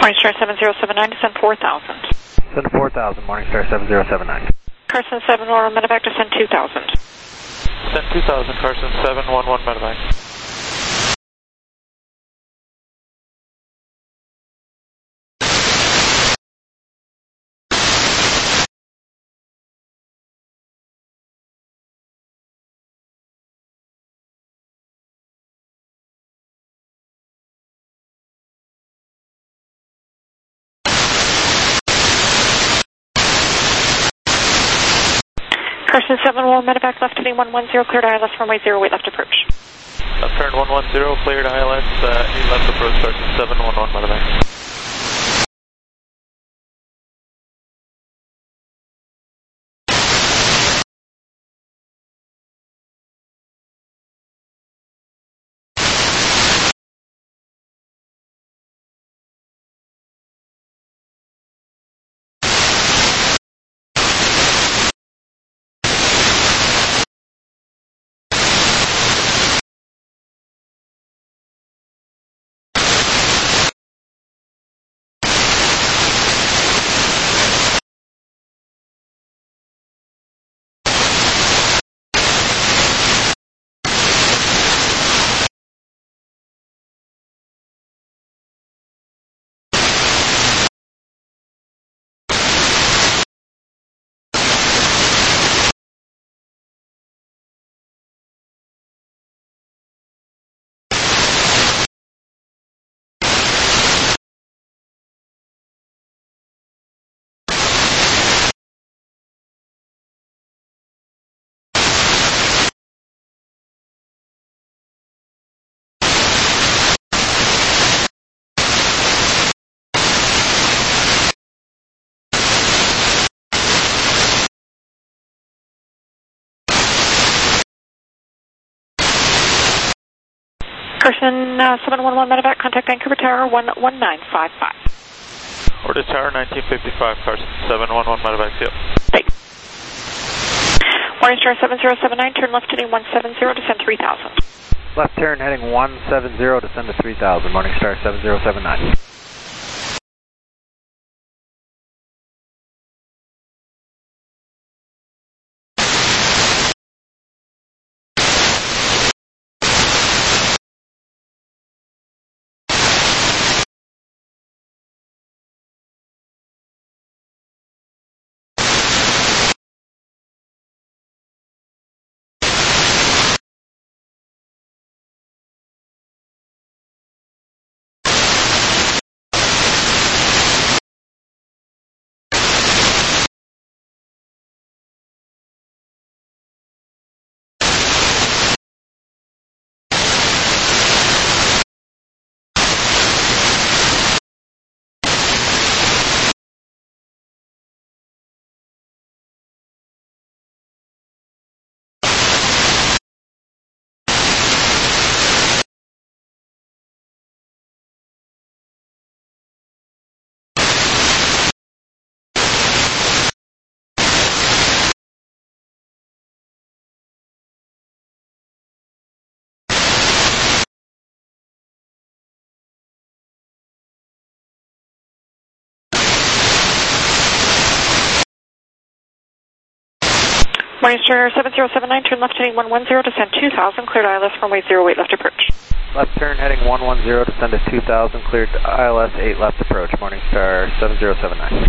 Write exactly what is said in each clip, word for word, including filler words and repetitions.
Morningstar seven zero seven nine, descend four thousand. Send four thousand, Morningstar seven zero seven nine. Carson seven one one, medevac, descend two thousand. Send two thousand, Carson seven one one, medevac. Carson seven one one, medevac, left heading one one zero, cleared I L S, runway zero eight, left approach. Left turn one one zero, cleared I L S, uh, eight left approach, Carson seven one one, medevac. Carson uh, seven one one, medevac, contact Vancouver Tower one one nine five five. Order Tower nineteen fifty-five, Carson seven one one, medevac, yep. Thanks. Morningstar seven zero seven nine, turn left heading one seven zero, descend three thousand. Left turn heading one seven zero, descend to three thousand, Morningstar seven zero seven nine. Morningstar seven zero seven nine, turn left heading one one zero, descend two thousand, cleared I L S, runway zero eight, left approach. Left turn heading one one zero, descend to two thousand, cleared I L S eight, left approach, Morningstar seven zero seven nine.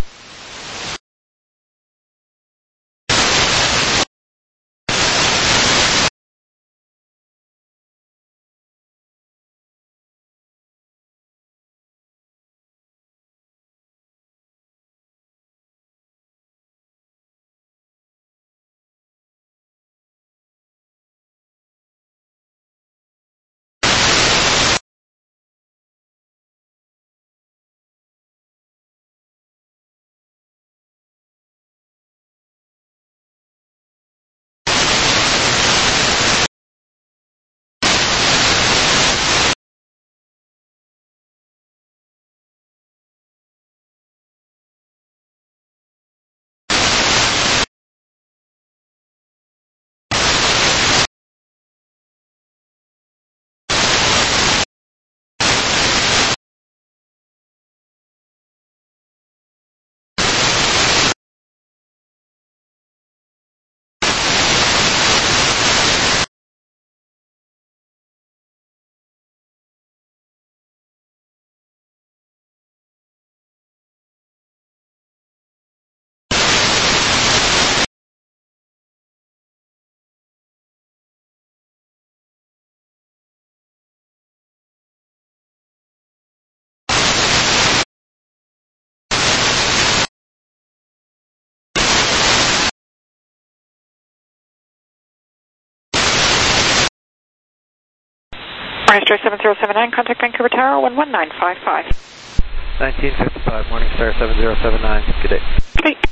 Morningstar seven zero seven nine, contact Vancouver Tower one one nine five five. nineteen fifty-five, Morningstar seven zero seven nine. Good day. Good day.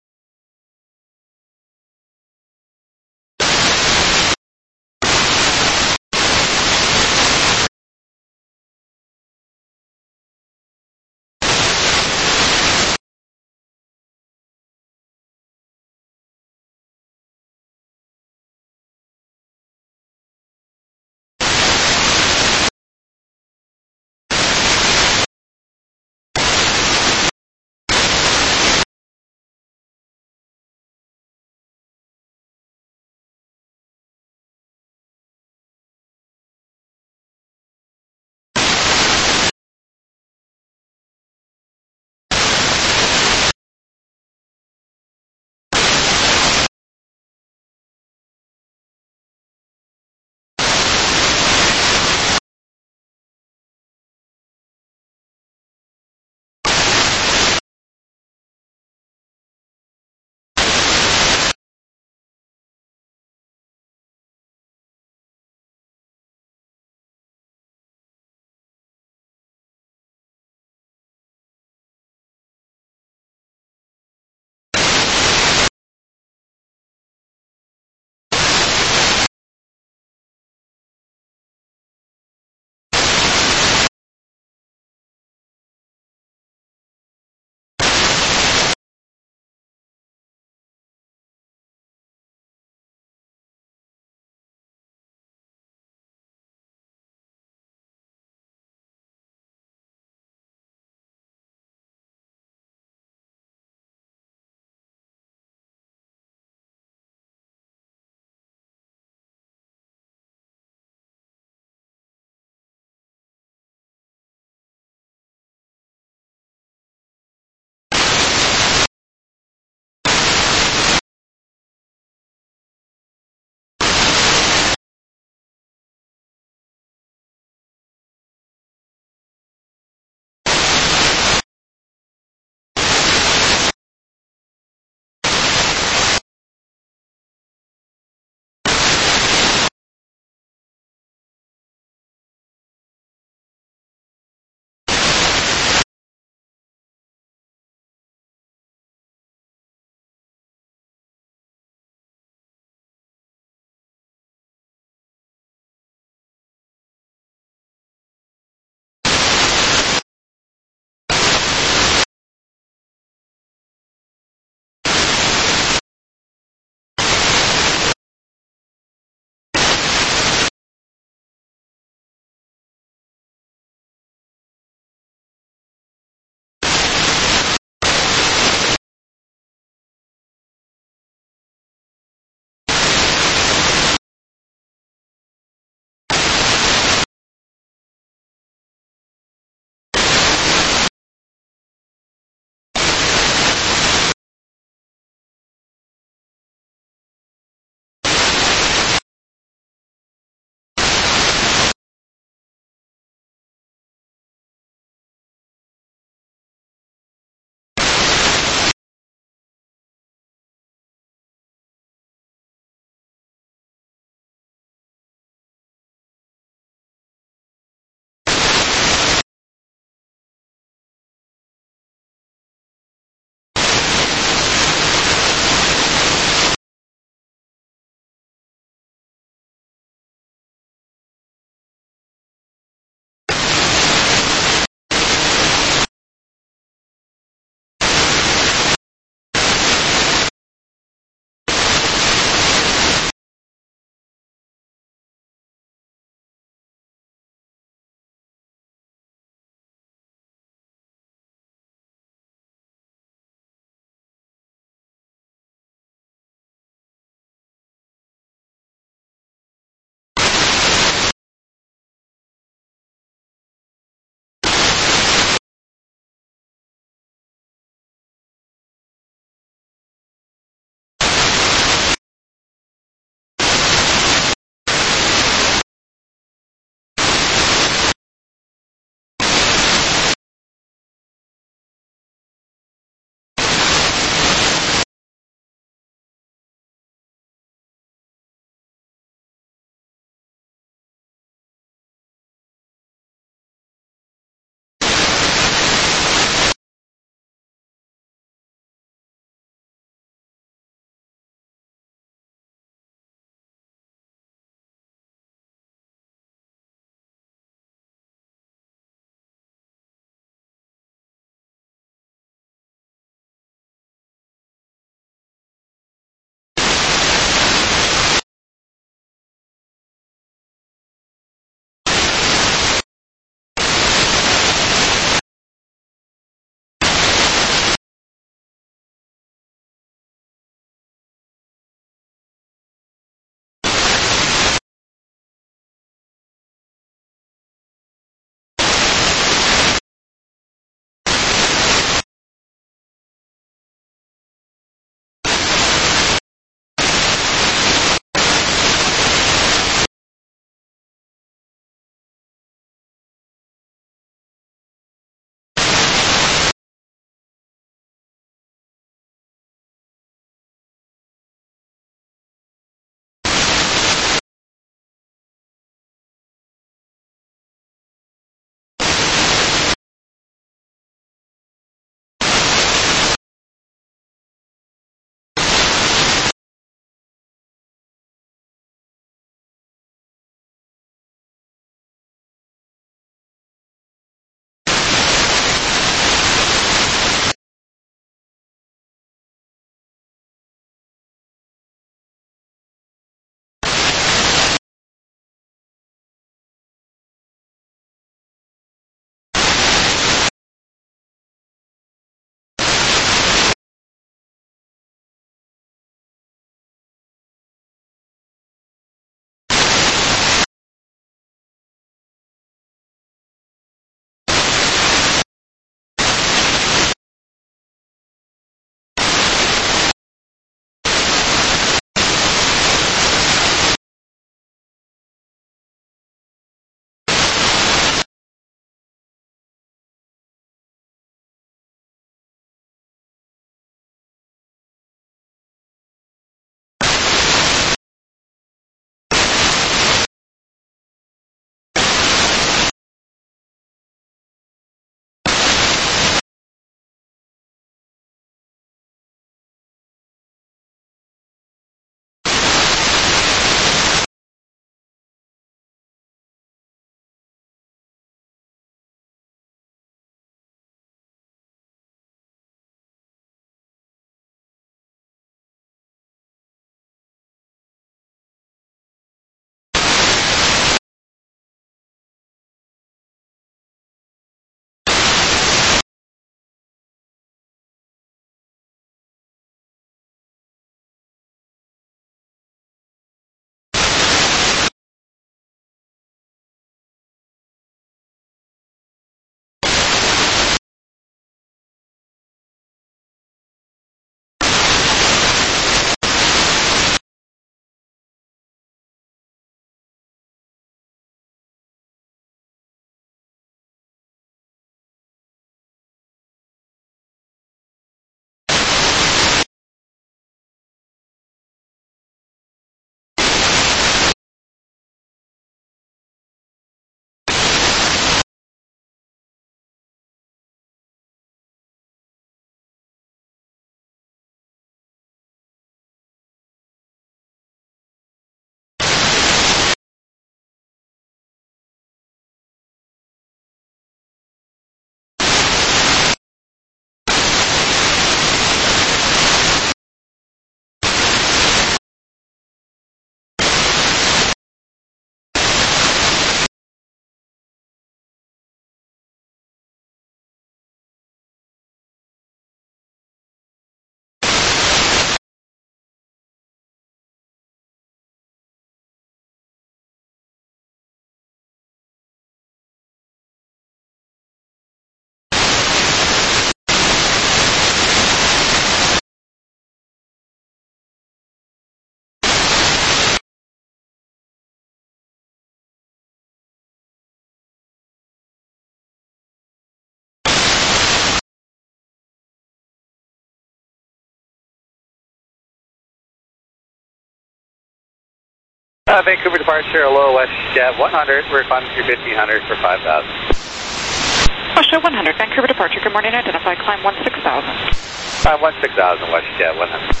Uh, Vancouver departure, hello, WestJet one hundred. We're climbing through fifteen hundred for five thousand. WestJet one hundred, Vancouver departure. Good morning, identify, climb one six thousand. Climb one six thousand, WestJet one hundred.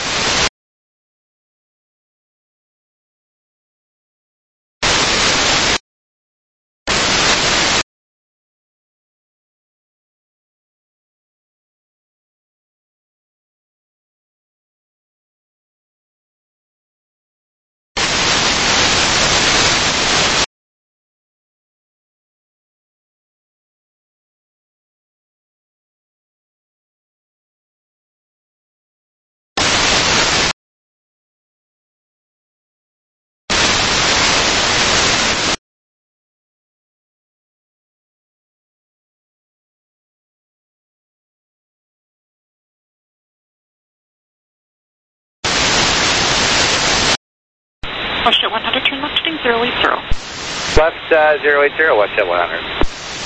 WestJet one hundred, turn left heading zero eight zero. Left uh, zero eight zero, WestJet one hundred.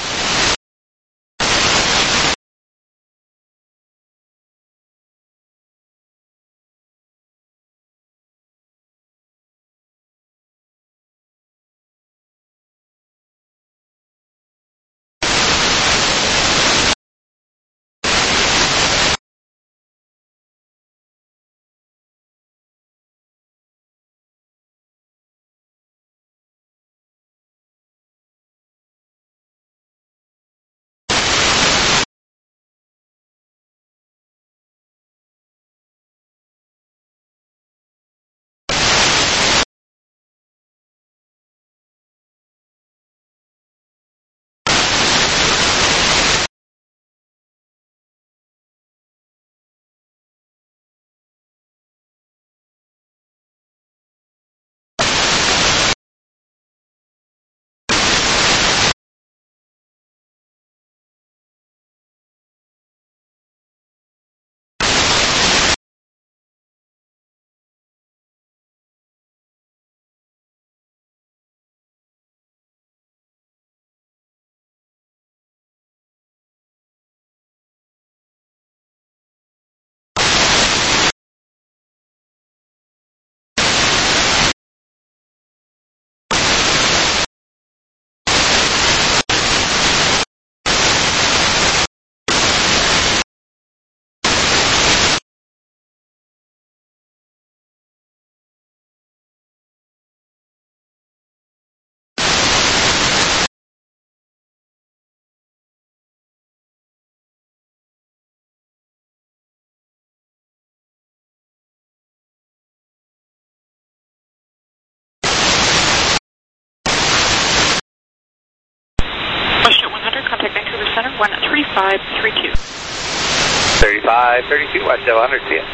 WestJet one hundred, contact Vancouver Center, one three five three two. thirty-five thirty-two, WestJet one hundred, see ya.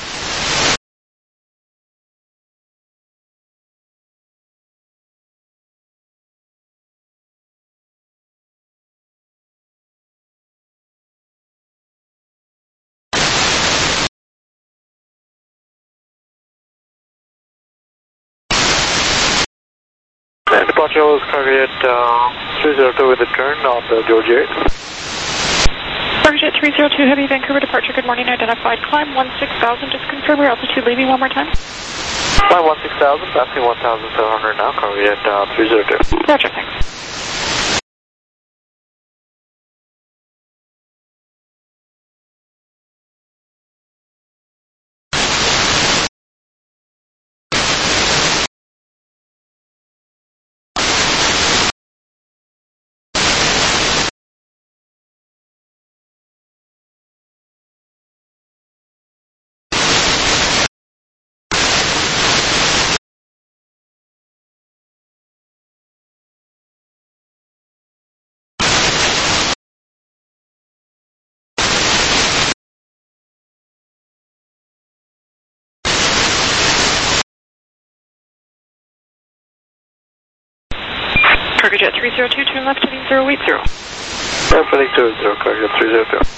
And departure was carried at uh, three zero two with a turn on the Georgia eight. WestJet three zero two, heavy Vancouver departure. Good morning, identified, climb one six thousand. Just confirm your altitude, leaving one more time. Climb one six thousand, passing one thousand seven hundred now, carried at uh, three zero two. Roger, thanks. Cargojet three zero two, turn left heading zero eight zero. Left heading two zero, Cargojet three zero two.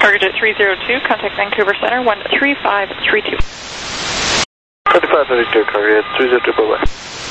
Target three zero two, contact Vancouver Center, one three five three two. twenty-five thirty-two, Target three zero two, bye-bye.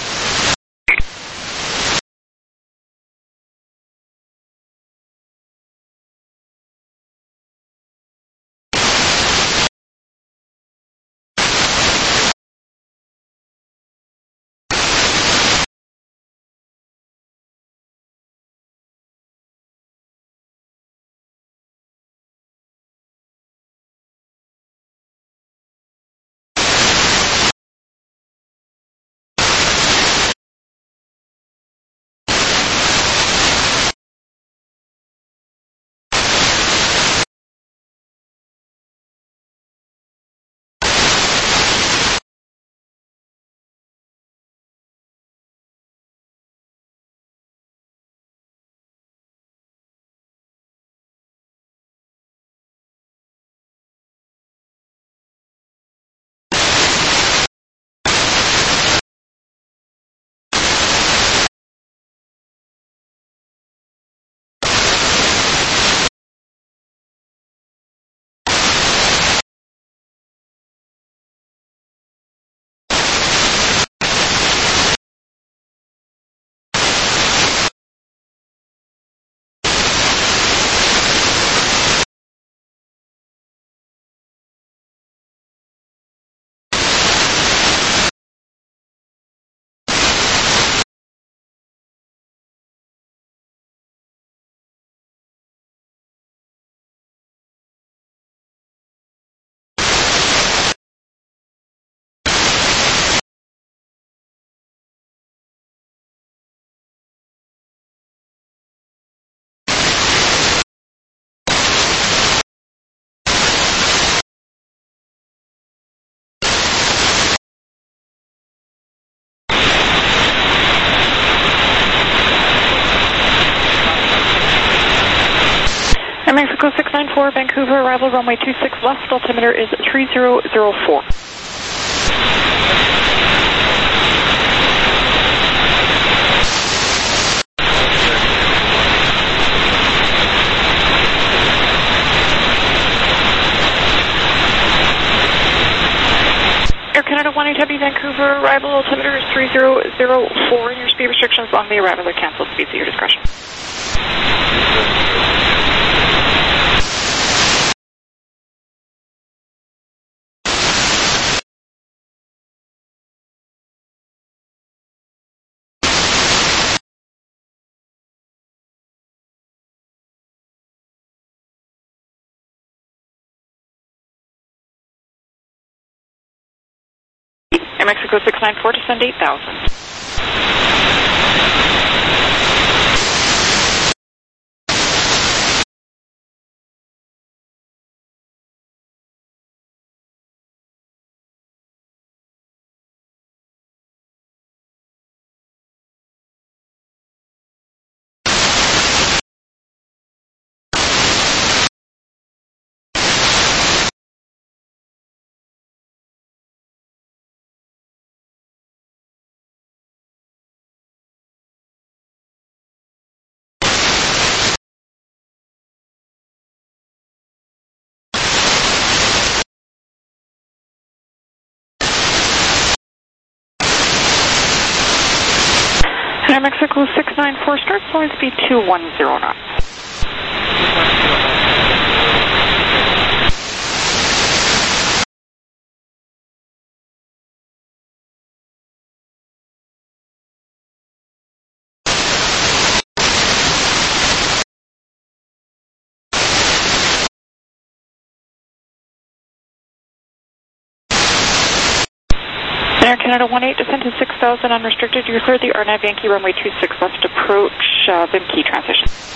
Air Mexico six nine four, Vancouver, arrival runway two six left, altimeter is three zero zero four. Air Canada one eight Heavy, Vancouver, arrival altimeter is three zero zero four, and your speed restrictions on the arrival are canceled. Speeds at your discretion. Air Mexico six nine four, descend eight thousand. Air Mexico six nine four, start flight speed two one zero knots. Air Canada one eight, descend to six thousand unrestricted. You cleared the R nine Yankee runway two six left approach, uh, Vim Key transition.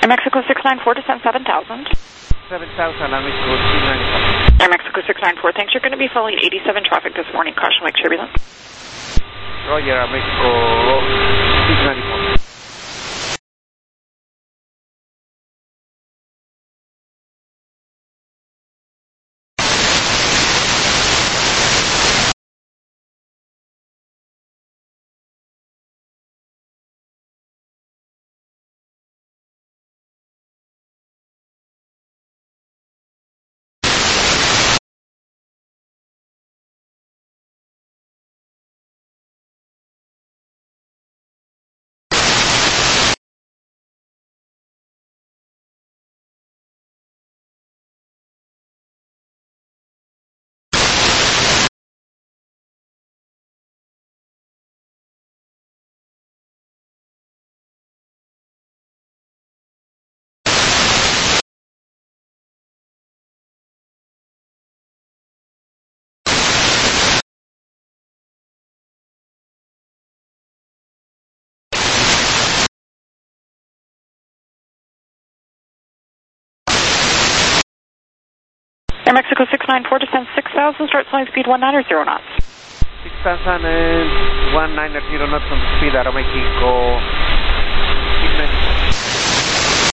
Air Mexico six nine four, descend seven thousand. seven thousand, I'm Mexico six ninety-four. Air Mexico six nine four, thanks. You're going to be following eighty-seven traffic this morning. Caution lake turbulence. Roger, Air Mexico six ninety-four. Air Mexico six nine four, descend six thousand, start flying speed one nine or zero knots. six thousand and one ninety knots on the speed, Aero Mexico six ninety-four.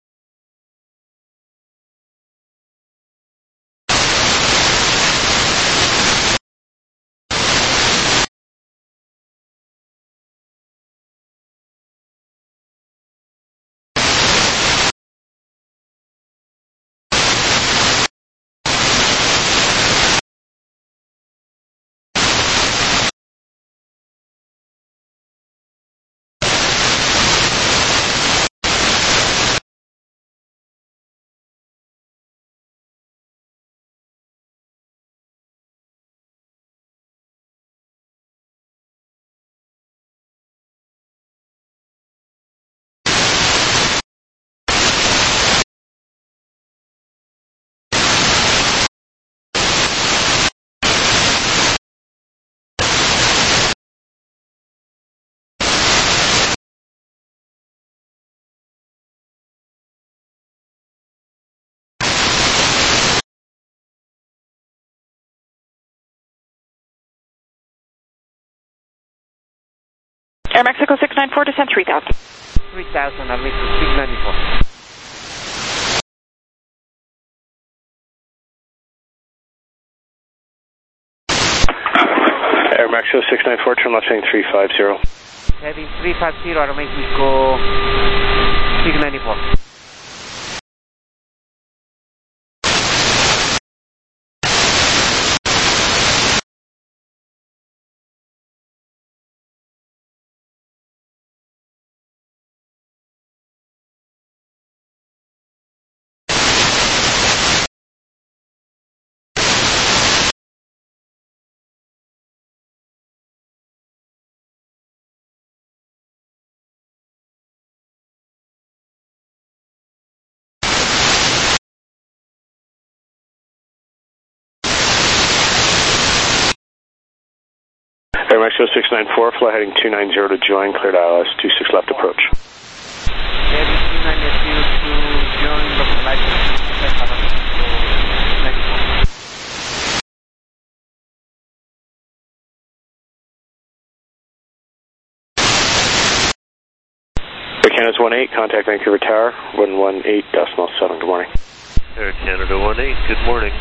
Air Mexico six nine four, descend three thousand. three thousand, Aero Mexico six ninety-four. Air Mexico six nine four, turn left heading three five zero. Heading three five zero, Aero Mexico six ninety-four. Air Mexico six nine four, fly heading two nine zero to join, cleared I L S two six left approach. Heading two nine zero to join, localized Aero Mexico six ninety-four. Air Canada one eight, contact Vancouver Tower, one one eight decimal seven, good morning. Air Canada one eight, good morning.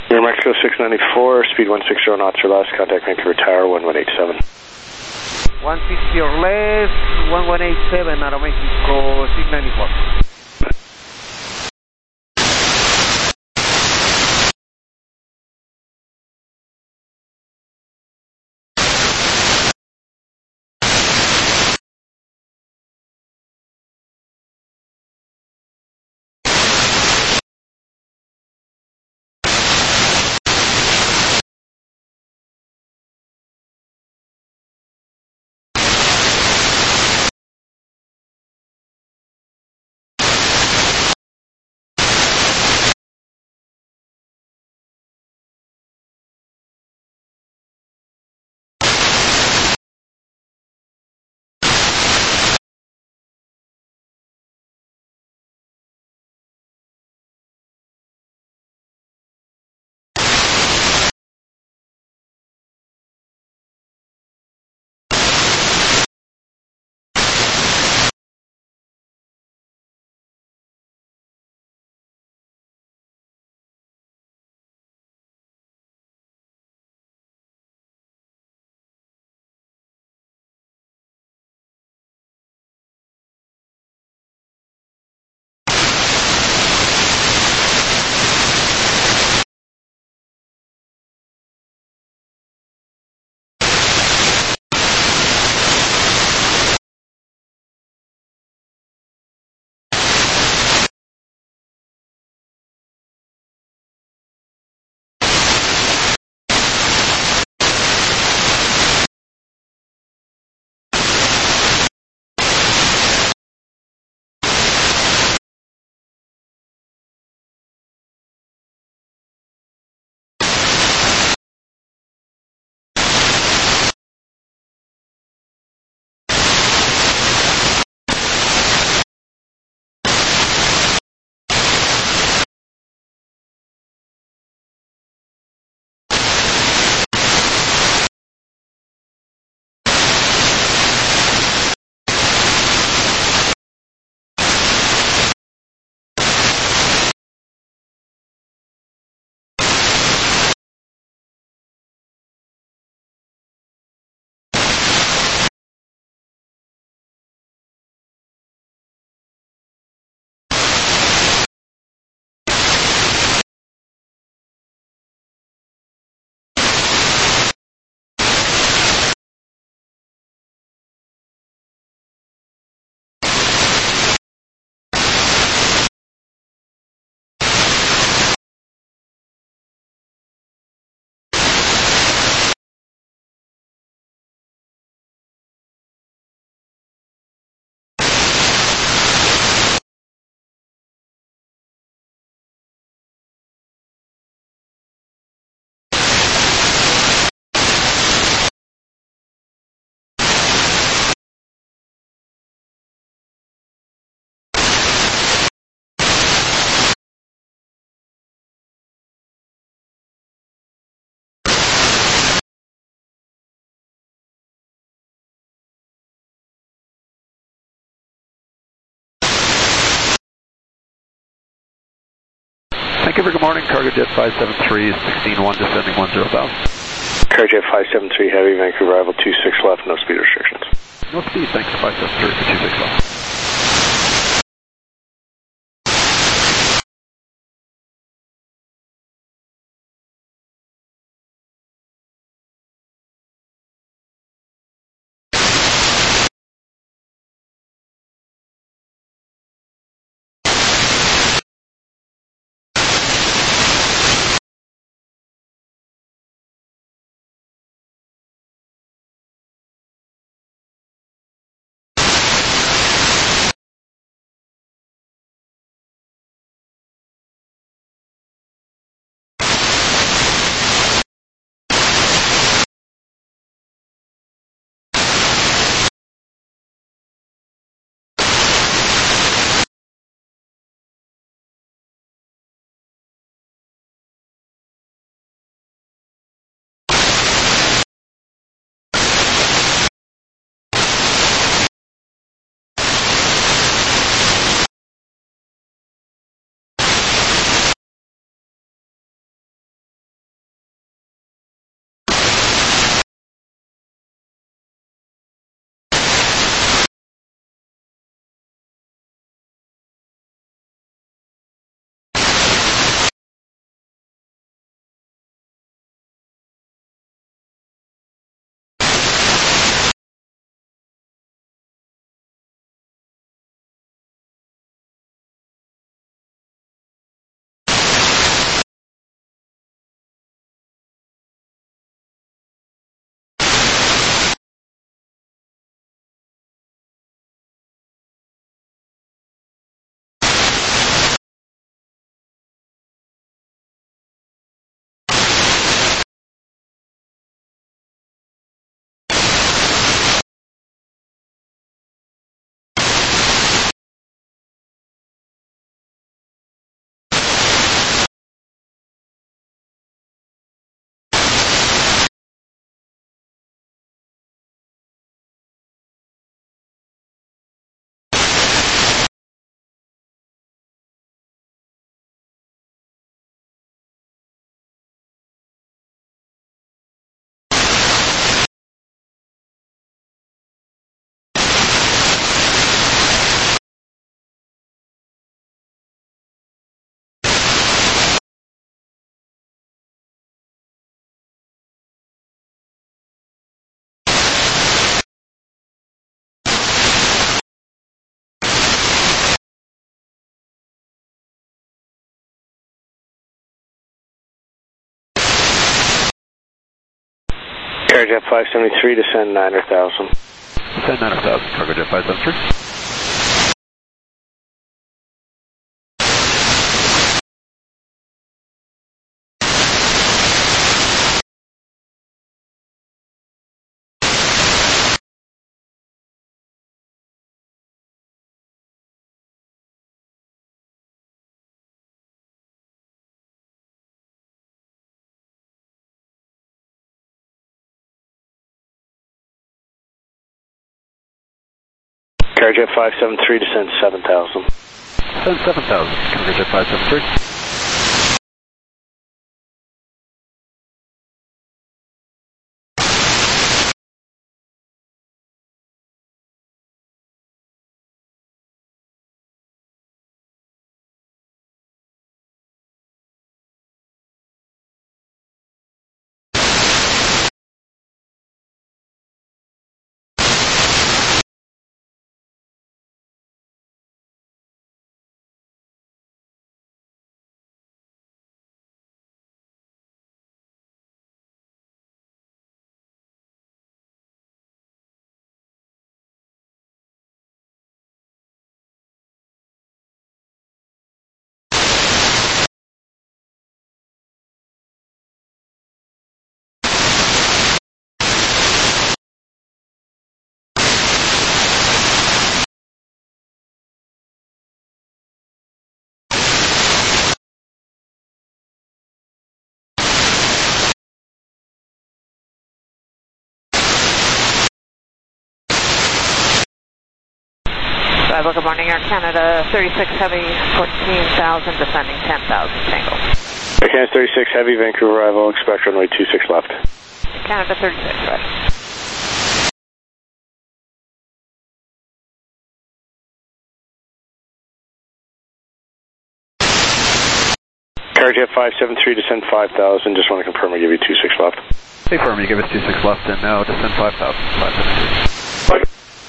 Air Mexico six ninety-four, speed one sixty knots or less, contact Vancouver Tower one one eight seven. one sixty or less, one one eight seven, Aeromexico six ninety-four. Vancouver, good morning. Cargo Jet five seven three, sixteen one, descending one zero thousand. Cargo Jet five seven three Heavy, Vancouver arrival two six left, no speed restrictions. No speed, thanks, five seven three for two six left. CargoJet five seventy-three, descend niner thousand. Descend niner thousand, CargoJet five seventy-three. CargoJet five seventy-three, descend seven thousand. Descend seven thousand, CargoJet five seventy-three. Well, good morning, Air Canada thirty-six Heavy, fourteen thousand, descending ten thousand, Tango. Air Canada thirty-six Heavy, Vancouver arrival, expect runway two six left. Canada thirty-six, right. CargoJet five seventy-three, descend five thousand, just want to confirm I give you two six left. Hey, firm, you give us two six left and now descend five thousand, five seventy-three.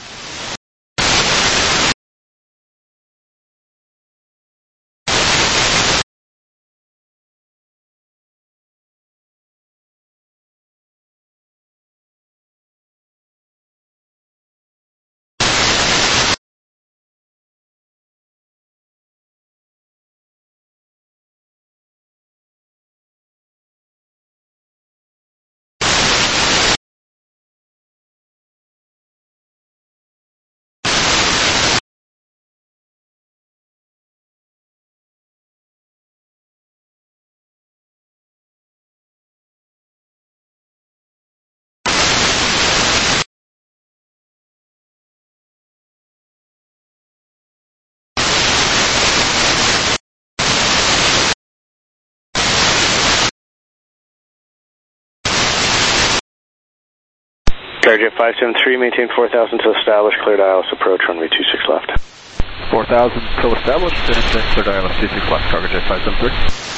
CargoJet five seventy-three, maintain four thousand till established, cleared I L S approach, runway two six left. four thousand till established and then cleared I L S two six left, CargoJet five seventy-three.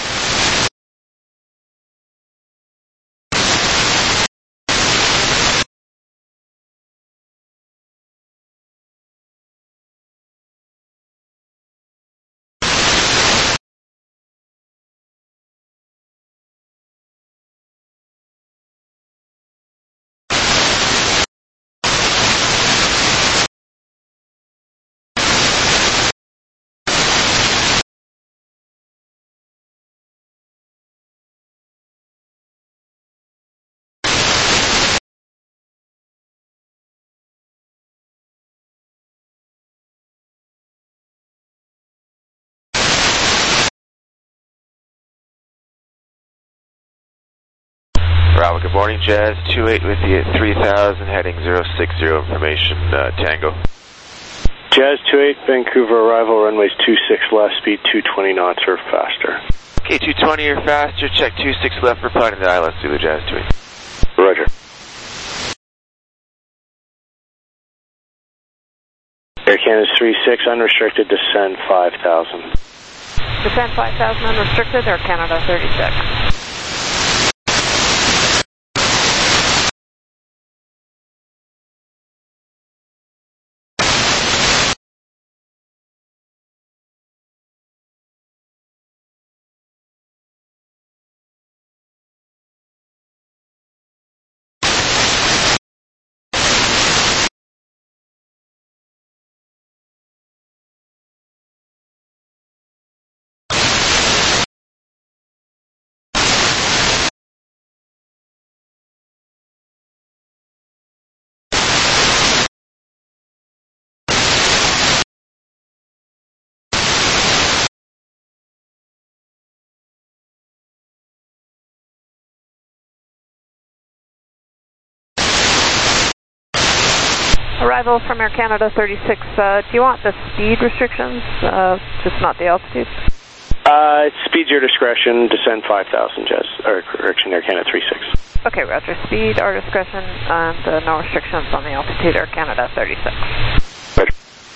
Bravo, good morning, Jazz two eight with you at three thousand, heading zero six zero, information, uh, Tango. Jazz two eight, Vancouver arrival, runways two six left, speed two twenty knots or faster. Okay, two twenty or faster, check two six left, reply to the I L S through the Jazz two eight. Roger. Air Canada three six, unrestricted, descend five thousand. Descend five thousand unrestricted, Air Canada thirty-six. Arrival from Air Canada thirty-six, uh, do you want the speed restrictions, uh, just not the altitude? Uh, speed's your discretion, descend five thousand, Jazz, or correction, Air Canada three six. Okay, roger. Speed, our discretion, and uh, no restrictions on the altitude, Air Canada thirty-six. Roger.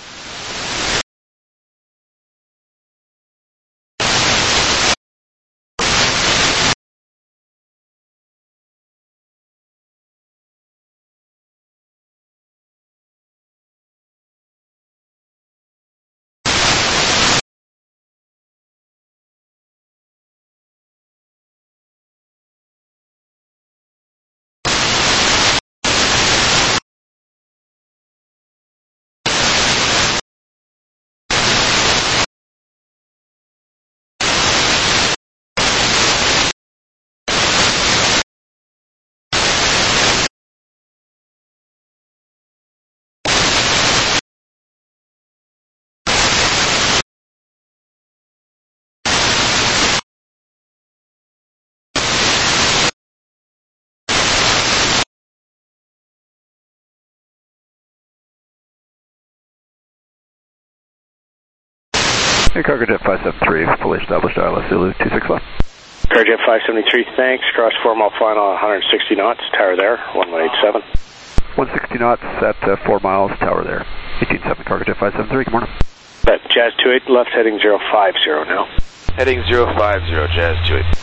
Hey, Cargojet five seven three, fully established I L S Zulu two six left. Cargojet five seventy-three, thanks. Cross four mile final, one hundred sixty knots, tower there, one one eight seven. one sixty knots at uh, four miles, tower there. eighteen seven, Cargojet five seven three, good morning. Bet, Jazz two eight, left heading zero five zero now. Heading zero five zero, Jazz two eight.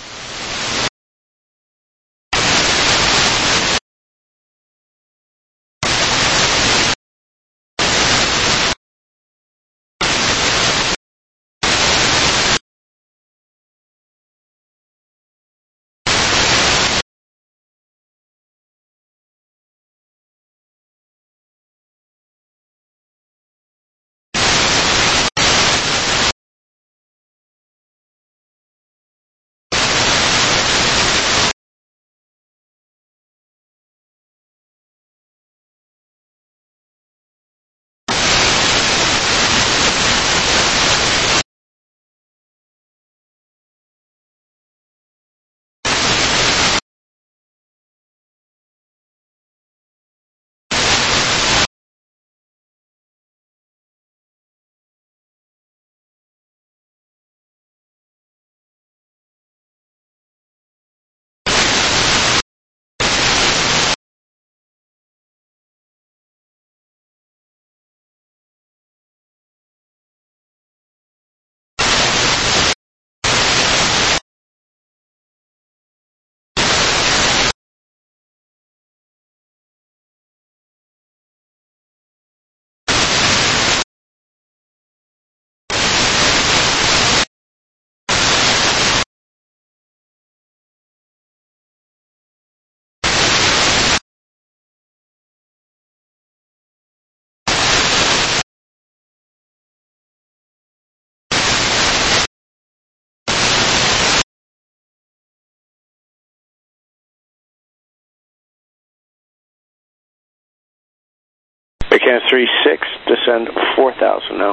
Air Canada three six, descend four thousand now.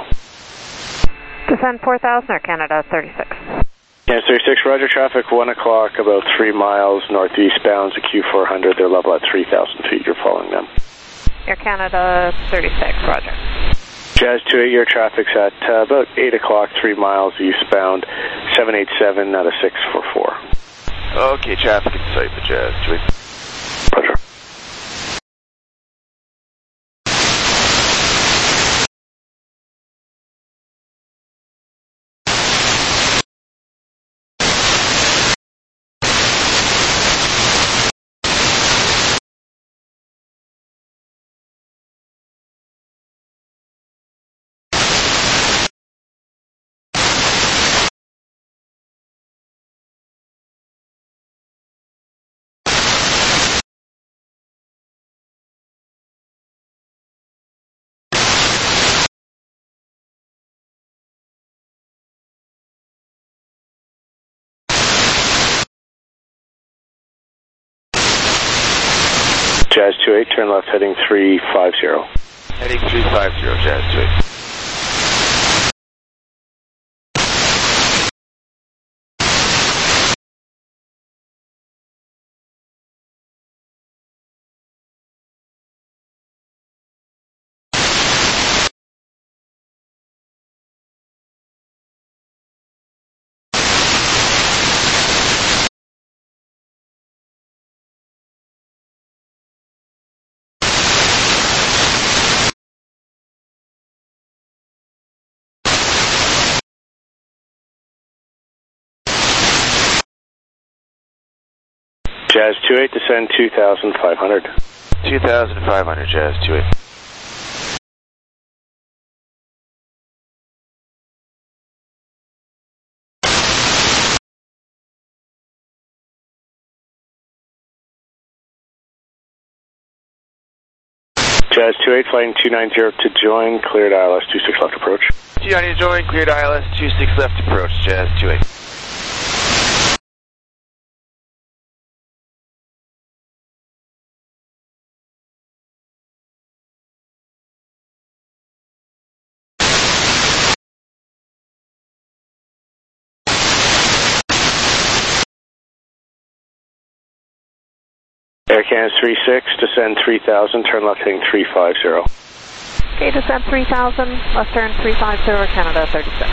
Descend four thousand, Air Canada thirty-six. Canada thirty-six, roger, traffic one o'clock, about three miles northeast bound to Q four hundred, they're level at three thousand feet, you're following them. Air Canada thirty-six, roger. Jazz two eight, your traffic's at uh, about eight o'clock, three miles eastbound, seven eight seven out of six four four. Okay, traffic in sight for Jazz two eight. Pleasure. Jazz two eight, turn left heading three five zero. Heading three five zero, Jazz two eight. Jazz two eight, descend two thousand five hundred. two thousand five hundred, Jazz two eight. Jazz two eight, flying two nine zero to join, cleared I L S two six left approach. two nine zero to join, cleared I L S two six left approach, Jazz two eight. Air Canada three six, descend three thousand, turn left heading three five zero. Okay, descend three thousand, left turn three five zero, Canada thirty-six.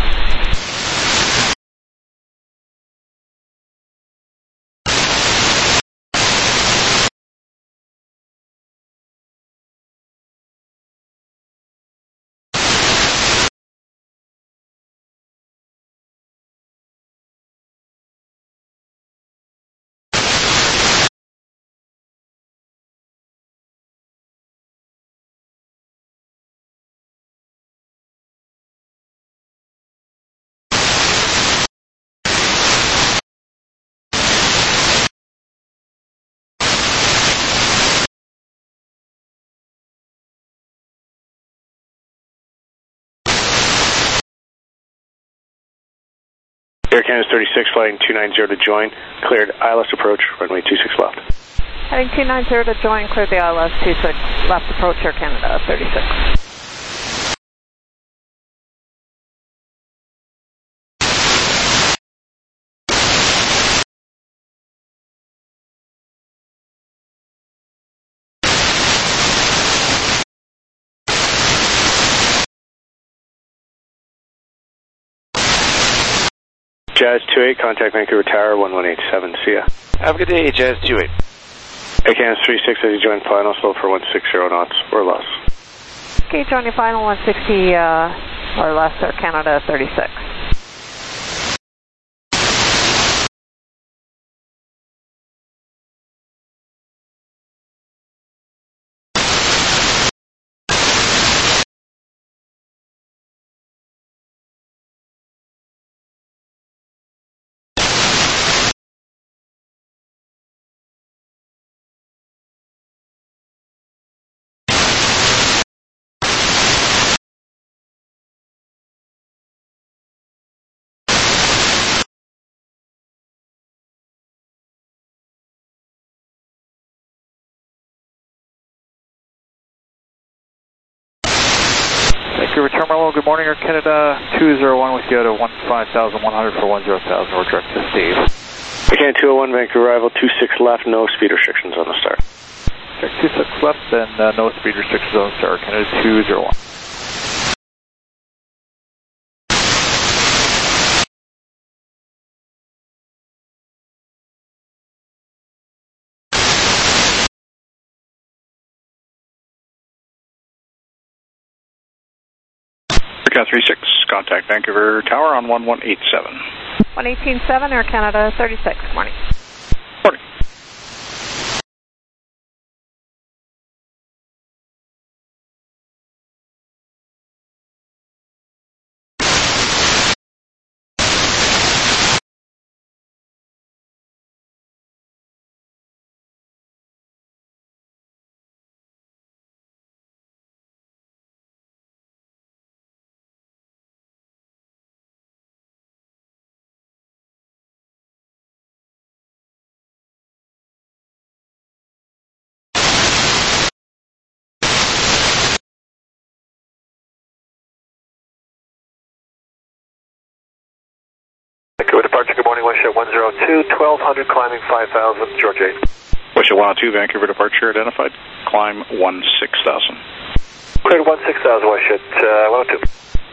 Air Canada thirty-six, flying two nine zero to join, cleared I L S approach, runway two six left. Heading two nine zero to join, clear the I L S two six left approach, Air Canada thirty-six. Jazz two eight, contact Vancouver Tower one one eight seven, see ya. Have a good day, Jazz two eight. Air Canada three six, as you join final, slow for one sixty knots or less. Okay, join your final one sixty uh, or less, Air Canada thirty-six. Vancouver Terminal, good morning, Air Canada two zero one with you to one five thousand one hundred for one zero thousand, we're direct to Steve. Air Canada two oh one, Vancouver arrival two six left, no speed restrictions on the start. Check two six left and uh, no speed restrictions on the start, Air Canada two zero one. Air Canada three six, contact Vancouver Tower on one one eight seven. one eighteen seven, Air Canada thirty-six, morning. Morning. Vancouver departure, good morning, Westjet one zero two, twelve hundred, climbing five thousand, George eight. Westjet one oh two, Vancouver departure identified, climb one six thousand. Cleared one six thousand, Westjet uh, one oh two.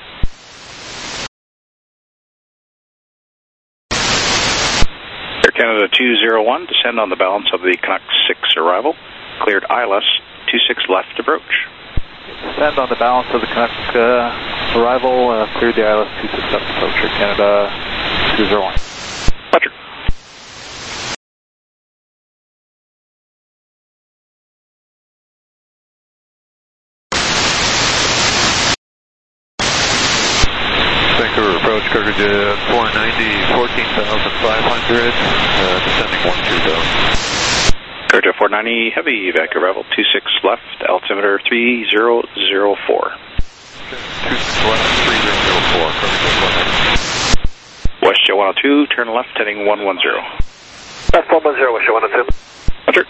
Air Canada two zero one, descend on the balance of the Canuck six arrival, cleared I L S two six left approach. Descend on the balance of the Canuck uh, arrival, uh, cleared the I L S two six left approach, Air Canada two zero one. Roger. Coverage uh, four ninety, fourteen thousand five hundred, uh, descending one two thousand. Coverage four ninety, heavy, Vancouver arrival two six left, altimeter three zero zero four. two six left, three zero zero four, coverage four ninety. WestJet one oh two, turn left, heading one one zero. Left one one zero, WestJet one oh two. Roger.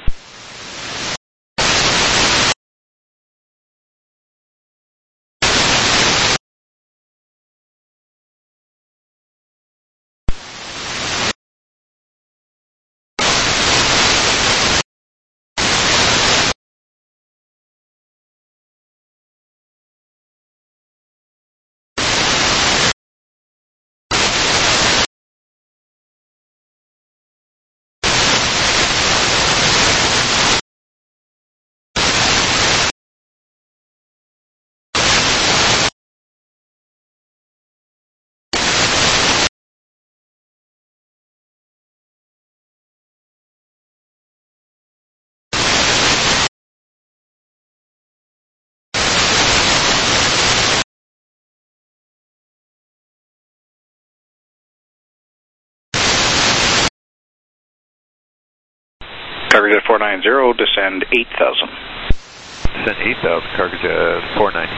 Coverage at four ninety, descend eight thousand. Descend eight thousand, coverage at four ninety.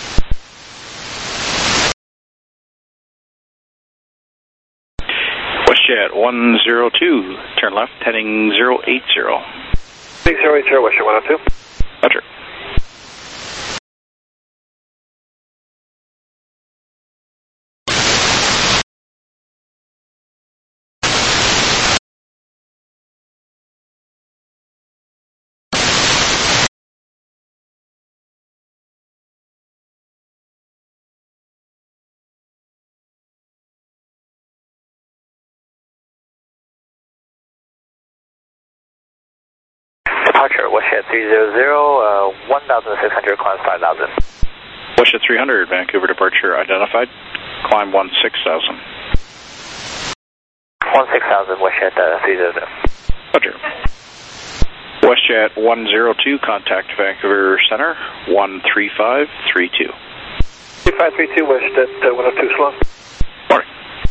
WestJet one oh two, turn left, heading zero eight zero. six zero eight zero, WestJet one oh two. Roger. Departure, WestJet three hundred, uh, one thousand six hundred, climb five thousand. WestJet three hundred, Vancouver departure identified, climb one six thousand. one six thousand, WestJet uh, three hundred. Roger. WestJet one oh two, contact Vancouver Center, one three five three two. three five three two, WestJet uh, one oh two, slow. Morning.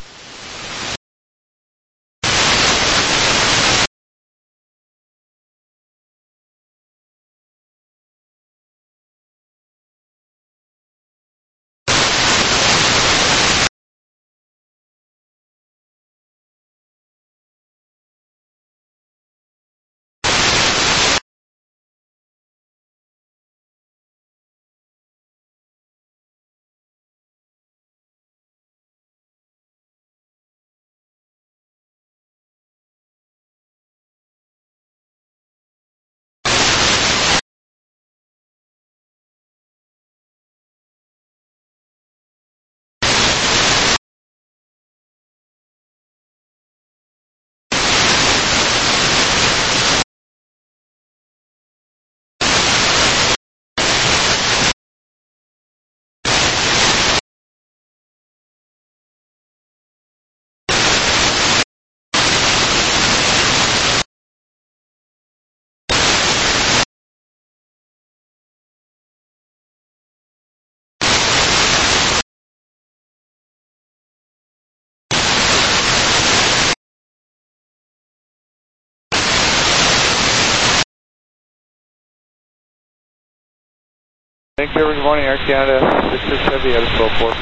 Vancouver, good morning, Air Canada six six Heavy, out of twelve four.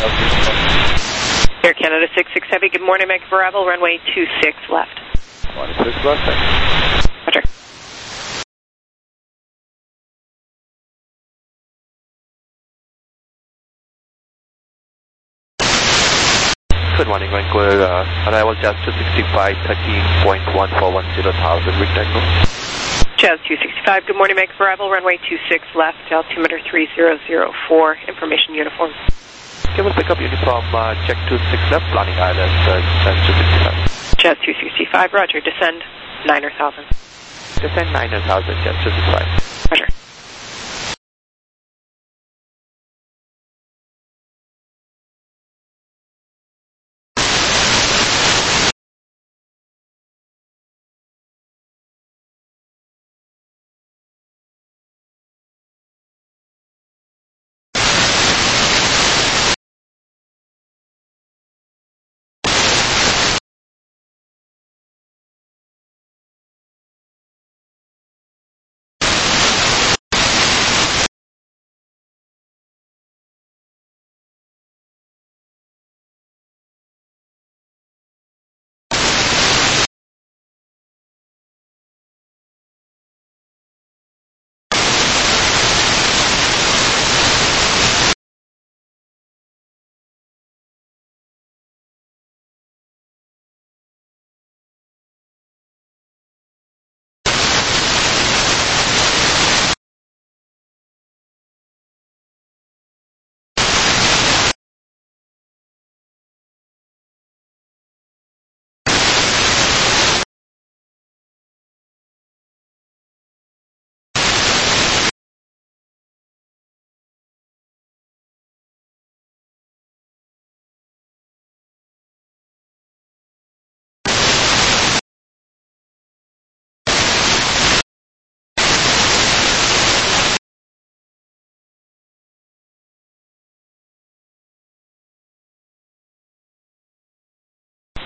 Air Canada six six Heavy, good morning, Vancouver arrival, runway two six left. one six left, thanks. Roger. Good morning, Vancouver. Uh, arrival Jazz two sixty-five, thirteen point one four one zero thousand, with Tango. Jazz two sixty-five, good morning, Vancouver arrival, runway two six left, altimeter three zero zero four, information uniform. Cable pickup uniform, uh, check two six left, landing island, uh, Jazz two sixty-five. Jazz two sixty-five, roger, descend niner thousand. Descend niner thousand, Jazz two sixty-five. Roger.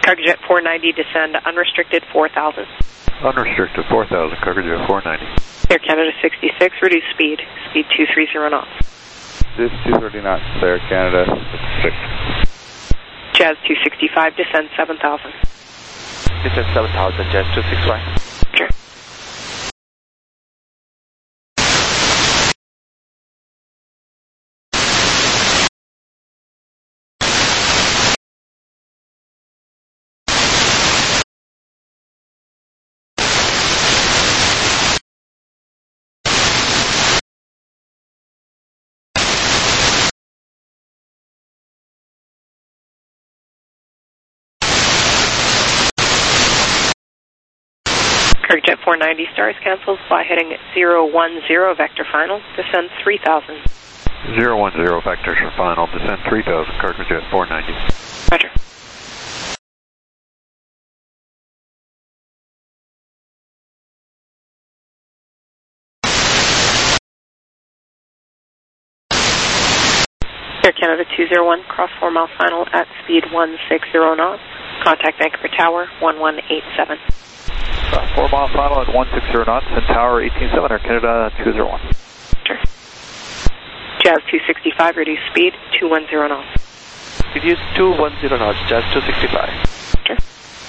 Cargojet four ninety, descend unrestricted four thousand. Unrestricted four thousand, Cargojet four ninety. Air Canada sixty-six, reduce speed, speed two thirty knots. This two thirty knots, Air Canada six. Jazz two sixty-five, descend seven thousand. Descend seven thousand, Jazz two sixty-five. Sure. Cargojet four ninety, stars cancels, fly heading zero one zero, vector final, descend three thousand. zero one zero, vectors for final, descend three thousand, Cargojet four ninety. Roger. Air Canada two zero one, cross four mile final at speed one sixty knots. Contact Vancouver Tower one one eight seven. Uh, four mile final at one sixty knots and Tower eighteen seven, Air Canada two zero one. Sure. Jazz two sixty-five, reduce speed two ten knots. Reduce two ten knots, Jazz two sixty-five. Sure.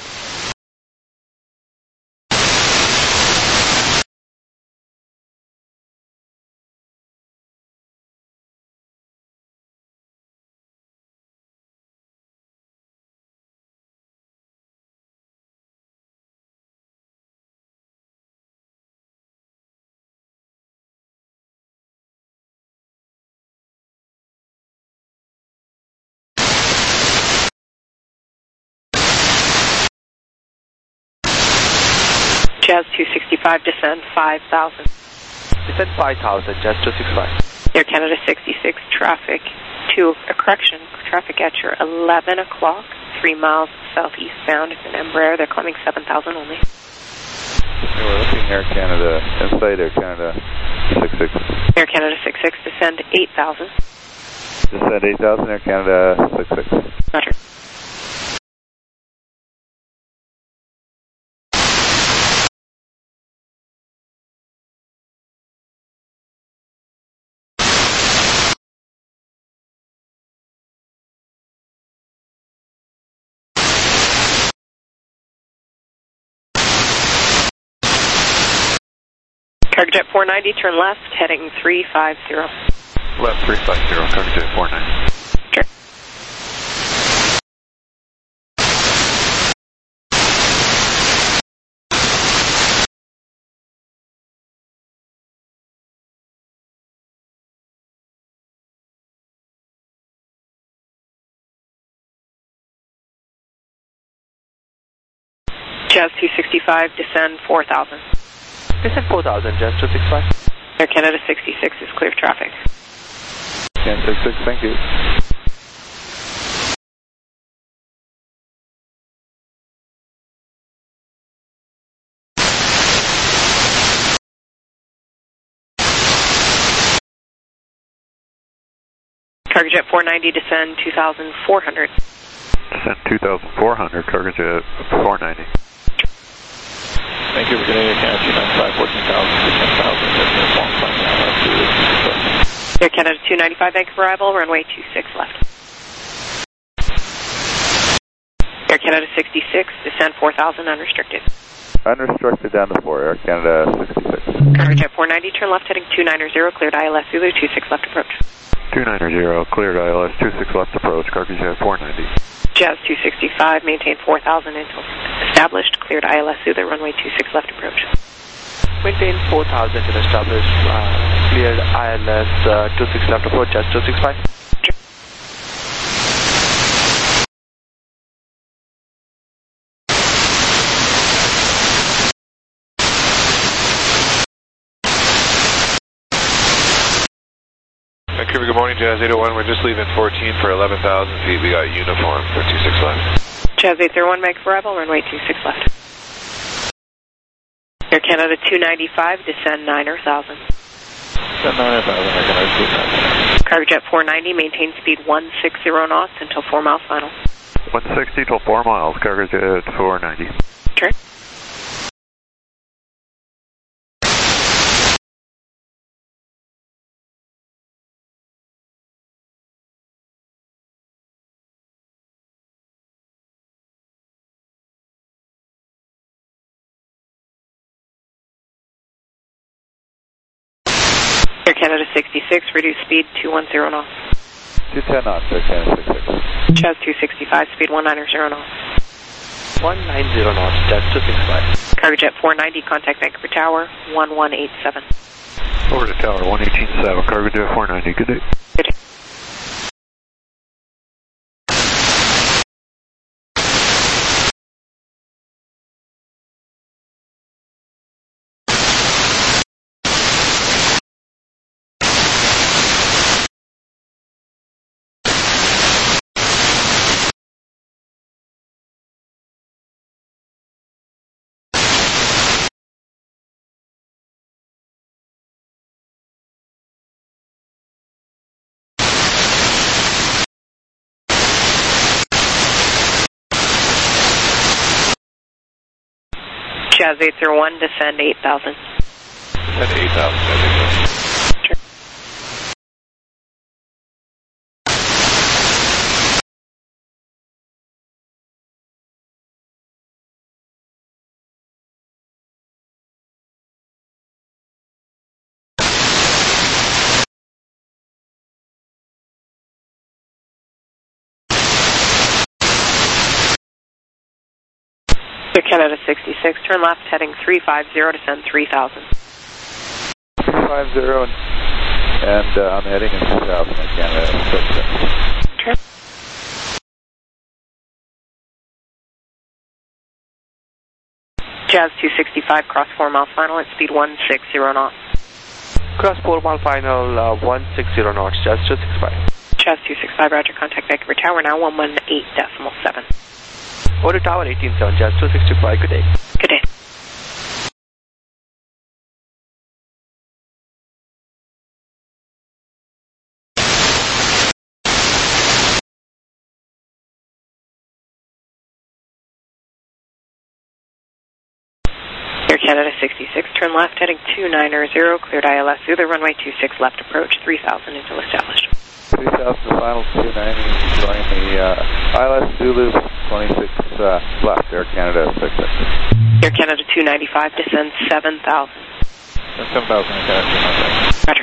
Jazz two sixty-five, descend five thousand. Descend five thousand, Jazz two sixty-five. Air Canada sixty-six, traffic to, a correction, traffic at your eleven o'clock, three miles southeast bound. It's an Embraer, they're climbing seven thousand only. Okay, we're looking Air Canada, inside Air Canada six six. Air Canada six six, descend eight thousand. Descend eight thousand, Air Canada six six. Roger. Cargojet four ninety, turn left, heading three fifty. Left three fifty, Cargojet four ninety. Sure. Jazz two sixty-five, descend four thousand. Descend four thousand, Jazz two sixty-five. Air Canada sixty-six is clear of traffic. Can six six, thank you. Cargojet four ninety, descend two thousand four hundred. Descend two thousand four hundred, Cargojet four ninety. Thank you for Canadian Canada two ninety-five, fourteen thousand to ten thousand. Air Canada two ninety-five, Vancouver arrival, runway two six left. Air Canada sixty-six, descend four thousand, unrestricted. Unrestricted down to four, Air Canada sixty-six. Cargojet four ninety, turn left heading two ninety, cleared I L S Zulu, two six left approach. two ninety, cleared I L S two six left approach, Cargojet four ninety. Jazz two sixty-five, maintain four thousand until established, cleared I L S Zulu, runway two six left approach. Maintain four thousand to establish, uh, cleared I L S uh, two six left approach, Jazz two sixty-five. Vancouver, good morning, Jazz eight oh one. We're just leaving fourteen for eleven thousand feet. We got uniform for two six left. Jazz eight zero one, Vancouver arrival, runway two six left. Air Canada two ninety-five, descend nine thousand. Descend nine thousand, Air Canada two ninety. Cargojet four ninety, maintain speed one sixty knots until four miles final. one sixty till four miles, cargo jet four ninety. Okay. Air Canada sixty-six, reduce speed two one zero knots. two ten knots, Air Canada sixty-six. Chaz two sixty-five, speed one nine zero knots. one nine zero knots, Chaz two sixty-five. Cargo jet four ninety, contact Vancouver Tower, one one eight seven. Over to tower, one eighteen seven, cargo jet four ninety, good day. Good day. Chaz eight zero one, descend eight thousand. Descend eight thousand, I think so. Air Canada sixty-six, turn left, heading three five zero, descend three thousand. three five zero, and, and uh, I'm heading in two thousand, Air Canada sixty-six. Okay. Chaz two sixty-five, cross four mile final at speed one six zero knots. Cross four mile final, uh, one six zero knots, Chaz two sixty-five. Chaz two sixty-five, roger, contact Vancouver Tower now, one one eight decimal seven. Over to tower eighteen seven, Chaz two sixty-five, good day. Good day. Air Canada sixty-six, turn left, heading two nine zero, cleared I L S through the runway two six left approach, three thousand until established. three thousand final, two ninety, join the uh, I L S Zulu twenty-six uh, left, Air Canada sixty-six. Air Canada two ninety-five, descend seven thousand. seven thousand, Air Canada two ninety-five. Roger.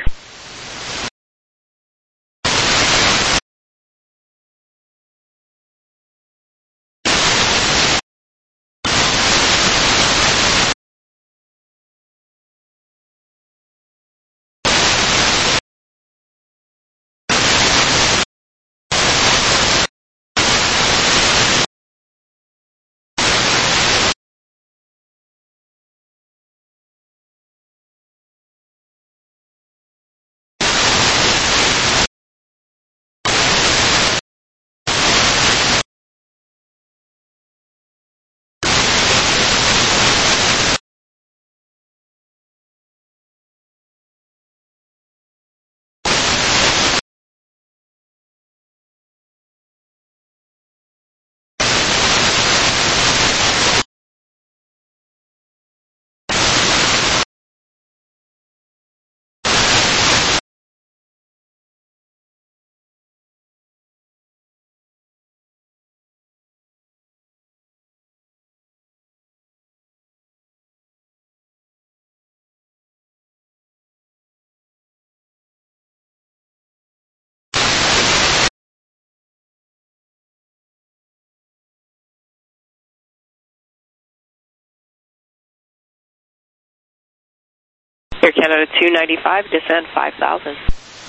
Air Canada two ninety-five, descend five thousand.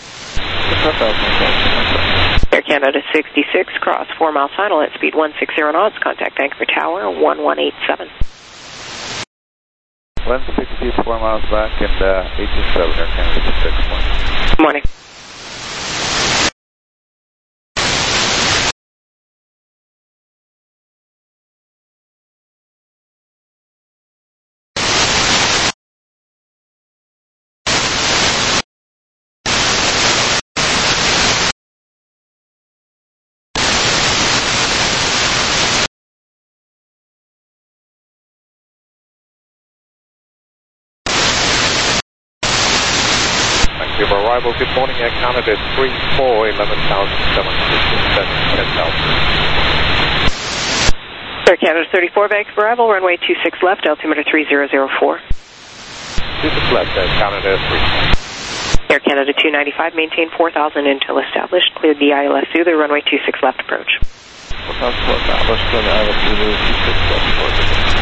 Air Canada sixty-six, cross four mile final at speed one six zero knots, contact Vancouver Tower, one one eight seven. one sixty, four miles back, and uh, eighteen seven, Air Canada sixty-six. Good morning. Your arrival, good morning, Air Canada three four, eleven thousand seven hundred, ten thousand. Air Canada thirty-four, back for arrival, runway two six left, altimeter three zero zero four. two six left, Air Canada three four. Air Canada two ninety-five, maintain four thousand until established, cleared the I L S Zulu, runway two six left approach. four thousand established, cleared the I L S Zulu, two six left approach.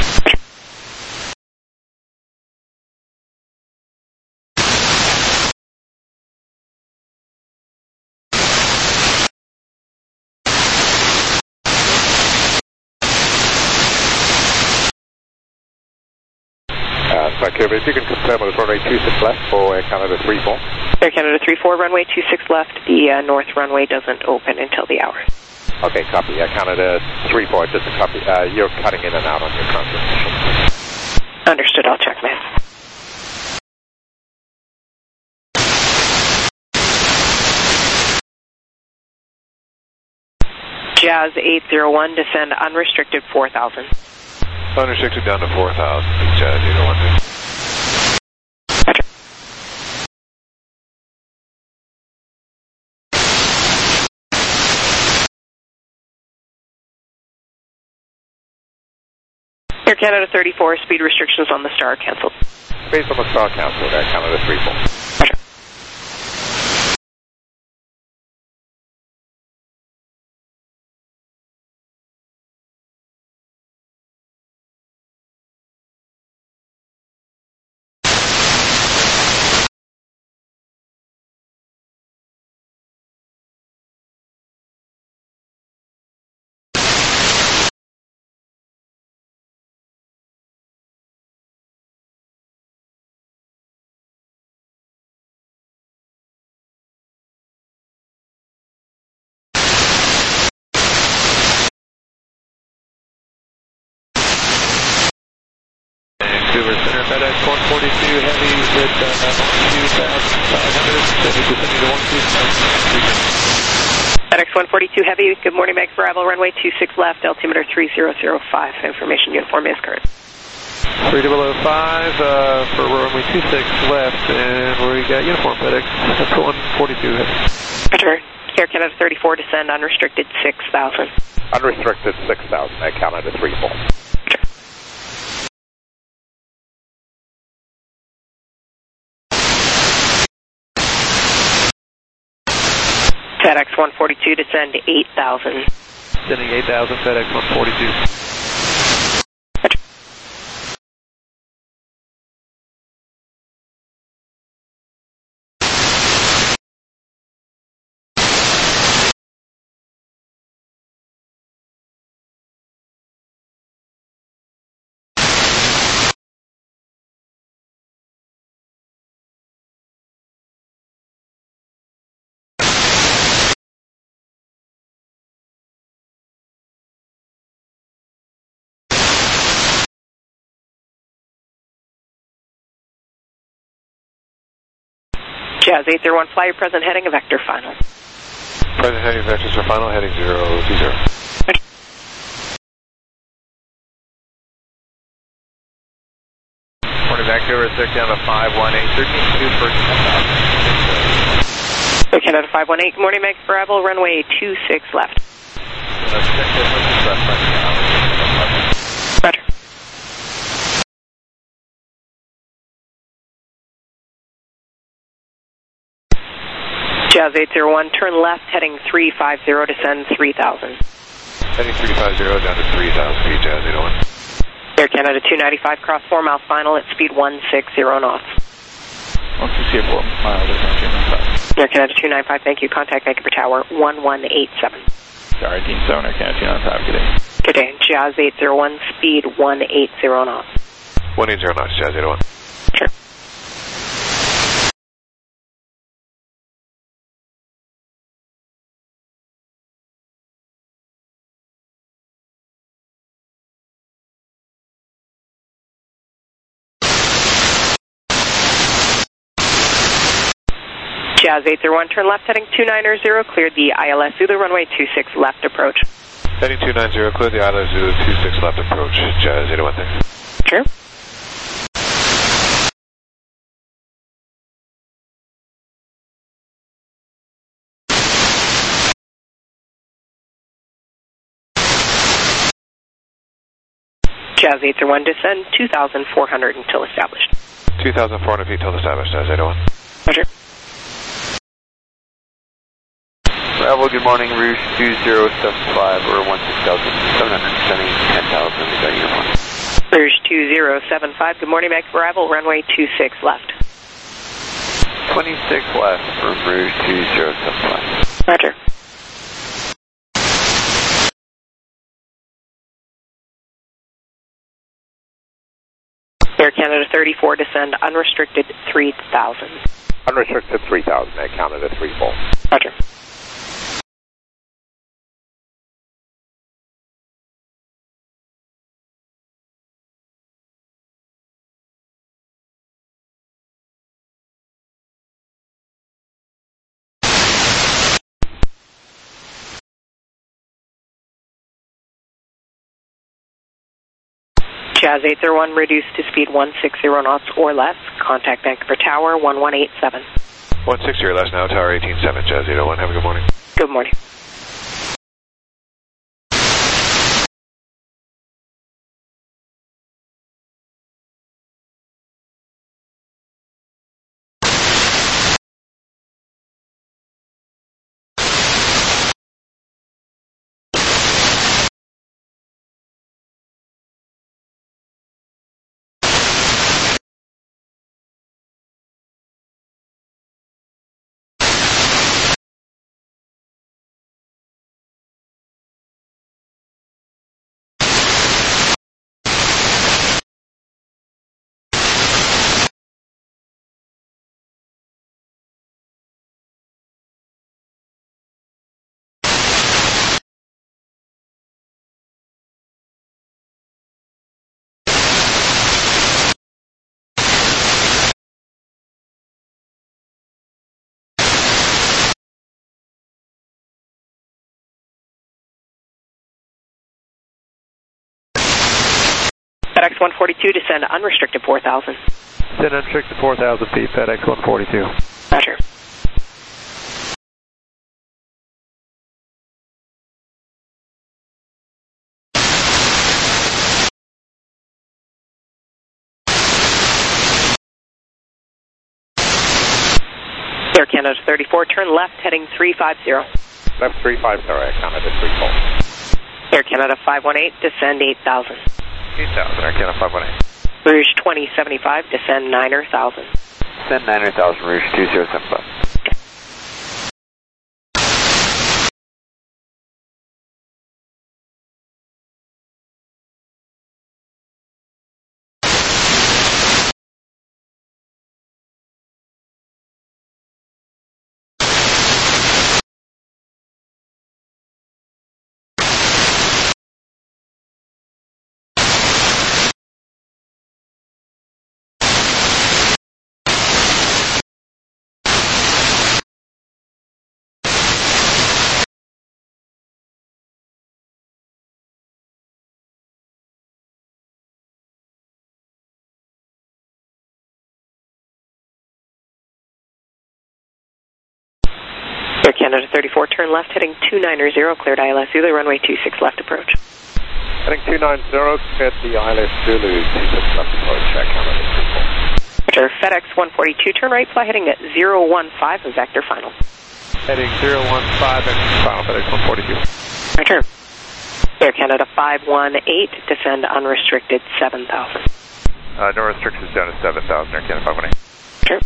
Vancouver, if you can confirm it was runway two six left for Air Canada three four. Air Canada three four, runway two six left. The uh, north runway doesn't open until the hour. Okay, copy. Air Canada three four, just a copy. Uh, you're cutting in and out on your transmission. Understood, I'll check, man. Jazz eight zero one, descend unrestricted four thousand. Unrestricted down to four thousand, Jazz eight zero one. Air Canada thirty-four, speed restrictions on the Star canceled. Based on the Star canceled, Air Canada three four. Roger. Vancouver Center, FedEx one forty-two Heavy with uh, two thousand five hundred, descending to one two six. FedEx one forty-two Heavy, good morning, Meg for arrival, runway two six left, altimeter three zero zero five. Information uniform is current. three zero zero five uh, for runway two six left, and we got uniform FedEx. That's one forty-two Heavy. Roger. Air Canada thirty-four, descend unrestricted six thousand. Unrestricted six thousand, Air Canada three four. FedEx one forty-two, descend eight thousand. Descending eight thousand, FedEx one forty-two. Jazz eight zero one, fly your present heading, a vector final. Present heading vectors for final, heading zero two zero. Morning, Vancouver, six down to five one eight, thirteen two for ten thousand. Air Canada five one eight, good morning, Meg for arrival, runway two six left. Roger. Jazz eight zero one, turn left, heading three five zero, descend three thousand. Heading three five zero down to three thousand feet, Jazz eight zero one. Air Canada two ninety-five, cross four mile final at speed one six zero knots. one six zero four miles, Air Canada two ninety-five, thank you. Contact Vancouver Tower one one eight seven. Sorry, Team seven, Air Canada two ninety-five, good day. Good day. Jazz eight zero one, speed one eight zero knots. one eighty knots, Jazz eight zero one. Sure. Jazz eight zero one, turn left, heading two nine zero, cleared the I L S Zulu, runway two six left approach. Heading two nine zero, clear the I L S Zulu, two six left approach, Jazz eight zero one, thanks. Sure. Jazz eight zero one, descend two thousand four hundred until established. two thousand four hundred feet till established, Jazz eight zero one. Roger. Bravo, good morning, Rouge two zero seven five, or one six thousand seven hundred, descending ten thousand, we got uniform. Rouge two zero seven five, good morning, back to arrival, runway two six left. twenty-six left for Rouge two zero seven five. Roger. Air Canada thirty-four, descend unrestricted three thousand. Unrestricted three thousand, Air Canada three four. Roger. Jazz eight zero one, reduced to speed one sixty knots or less. Contact Vancouver Tower one one eight seven. one sixty or less now, Tower eighteen seven, Jazz eight zero one. Have a good morning. Good morning. FedEx one forty-two, descend unrestricted four thousand. Descend unrestricted four thousand feet, FedEx one forty-two. Roger. Air Canada thirty-four, turn left, heading three five zero. Left three five zero, Air Canada three four. Air Canada five one eight, descend eight thousand. eight thousand, Air Canada five one eight. Rouge twenty seventy-five, descend niner thousand. Descend niner thousand, Rouge two zero seven five. Air Canada thirty-four, turn left, heading two nine zero, cleared I L S Zulu, runway two six left approach. Heading two nine zero, cleared the I L S Zulu, two six left approach, Air Canada three four. Roger, FedEx one forty-two, turn right, fly heading at zero one five, and vector final. Heading zero one five and final, FedEx one forty-two. Roger. Air Canada five one eight, descend unrestricted seven thousand. Uh, no restrictions down to seven thousand, Air Canada five one eight. Roger.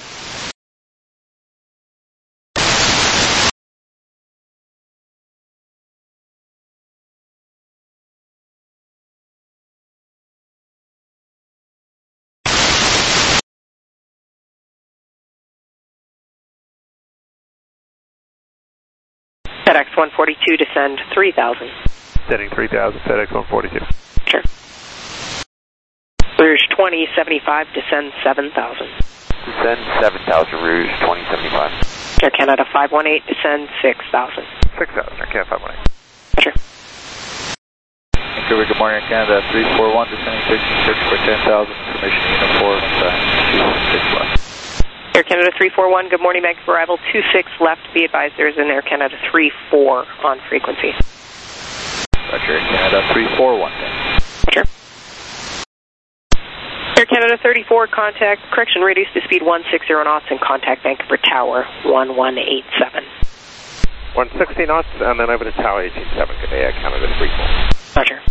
FedEx one forty-two, descend three thousand. Descending three thousand, FedEx one forty-two. Sure. Rouge twenty seventy-five, descend seven thousand. Descend seven thousand, Rouge twenty seventy-five. Air Canada five one eight, descend six thousand. six thousand, Air Canada five one eight. Sure. Vancouver, good morning, Air Canada three four one, descending sixty-six for ten thousand, information uniform, two six left. Air Canada three four one, good morning, Vancouver arrival two six left. Be advised there is an Air Canada three four on frequency. Roger, Air Canada three four one. Roger. Canada thirty-four, contact, correction, reduce to speed one sixty knots and contact Vancouver Tower one one eight seven. one sixty knots and then over to Tower eighteen seven, good day, Air Canada three four. Roger.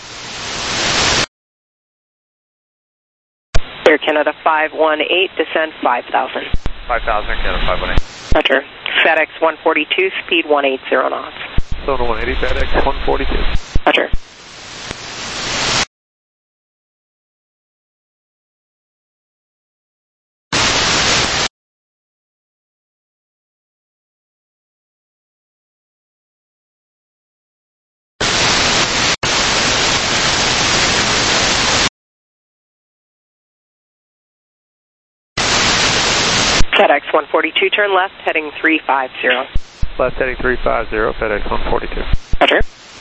Air Canada five one eight, descend five thousand. five thousand, Air Canada five one eight. Roger. FedEx one forty-two, speed one eighty knots. Zone one eighty, FedEx one forty-two. Roger. FedEx one forty-two, turn left, heading three five zero. Left heading three five zero, FedEx one forty-two. Roger.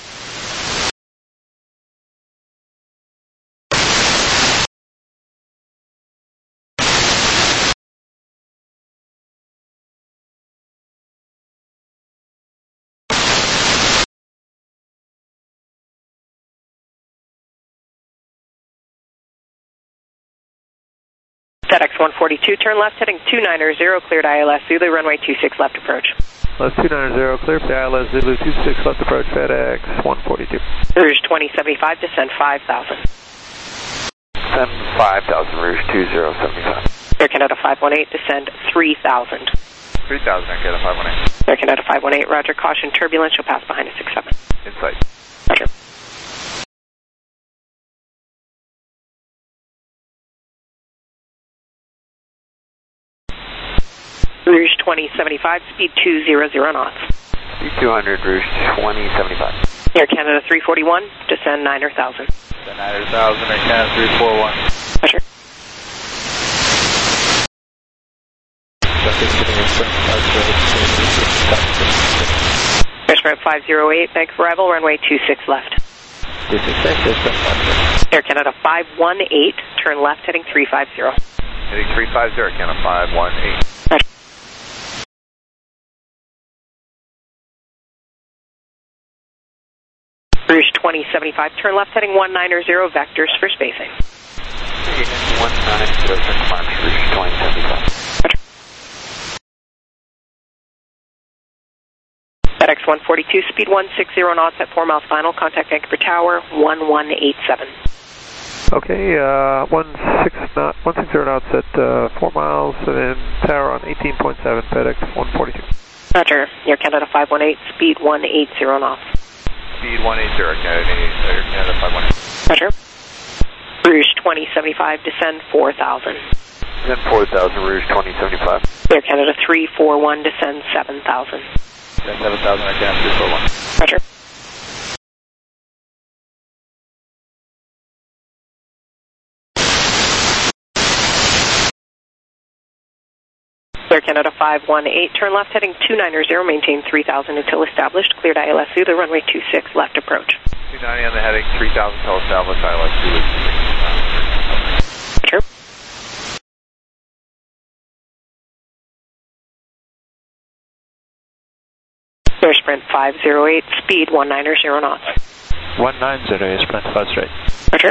FedEx one forty-two, turn left, heading two nine zero, cleared I L S Zulu, runway two six left approach. Left two nine zero, clear for I L S Zulu two six left approach, FedEx one forty-two. Rouge twenty seventy-five, descend five thousand. Descend five thousand, Rouge two zero seven five. Air Canada five one eight, descend three thousand. three thousand, Air Canada five one eight. Air Canada five one eight, roger, caution, turbulence, you'll pass behind a six seven. Insight. Roger. Rouge twenty seventy-five, speed two hundred knots. Speed two hundred, Rouge twenty seventy-five. Air Canada three forty-one, descend nine thousand. Descend nine thousand, Air Canada three forty-one. Roger. Airsprint five zero eight, Vancouver arrival, runway two six left. two six left. Air Canada five one eight, turn left, heading three five zero. Heading three five zero, Canada five one eight. Roger. Rouge twenty seventy-five, turn left, heading one nine zero, vectors for spacing. one nine zero, March, Rouge twenty seventy-five. Roger. FedEx one forty-two, speed one sixty knots at four miles final, contact Vancouver Tower one one eight seven. Okay, uh, one six knot, one sixty knots at uh, four miles and then tower on eighteen point seven, FedEx one forty-two. Roger. Air Canada five one eight, speed one eighty knots. Speed one eighty, Canada, Air Canada five one eight. Roger. Rouge twenty seventy-five, descend four thousand. Descend four thousand, Rouge twenty seventy-five. Air Canada three forty-one, descend seven thousand. Descend seven thousand, Air Canada three forty-one. Roger. Air Canada five one eight, turn left, heading two nine zero, maintain three thousand until established, cleared I L S Zulu, runway two six left approach. two ninety on the heading, three thousand until established, I L S Zulu. Roger. Airsprint five zero eight, speed one nine zero knots. one nine zero, Airsprint five straight. Roger.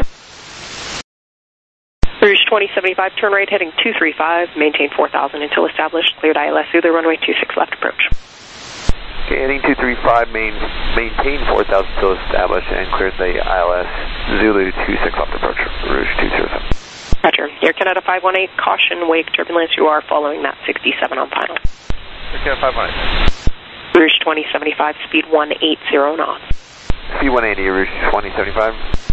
Rouge twenty seventy-five, turn right, heading two three five, maintain four thousand until established, cleared I L S Zulu, runway two six left approach. Okay, heading two three five, main, maintain four thousand until established, and cleared the I L S Zulu two six left approach, Rouge two zero seven. Roger. Air Canada five one eight, caution, wake, turbulence, you are following that sixty-seven on final. Air Canada five one eight. Rouge twenty seventy-five, speed one eighty knots. Speed one eighty, Rouge twenty seventy-five.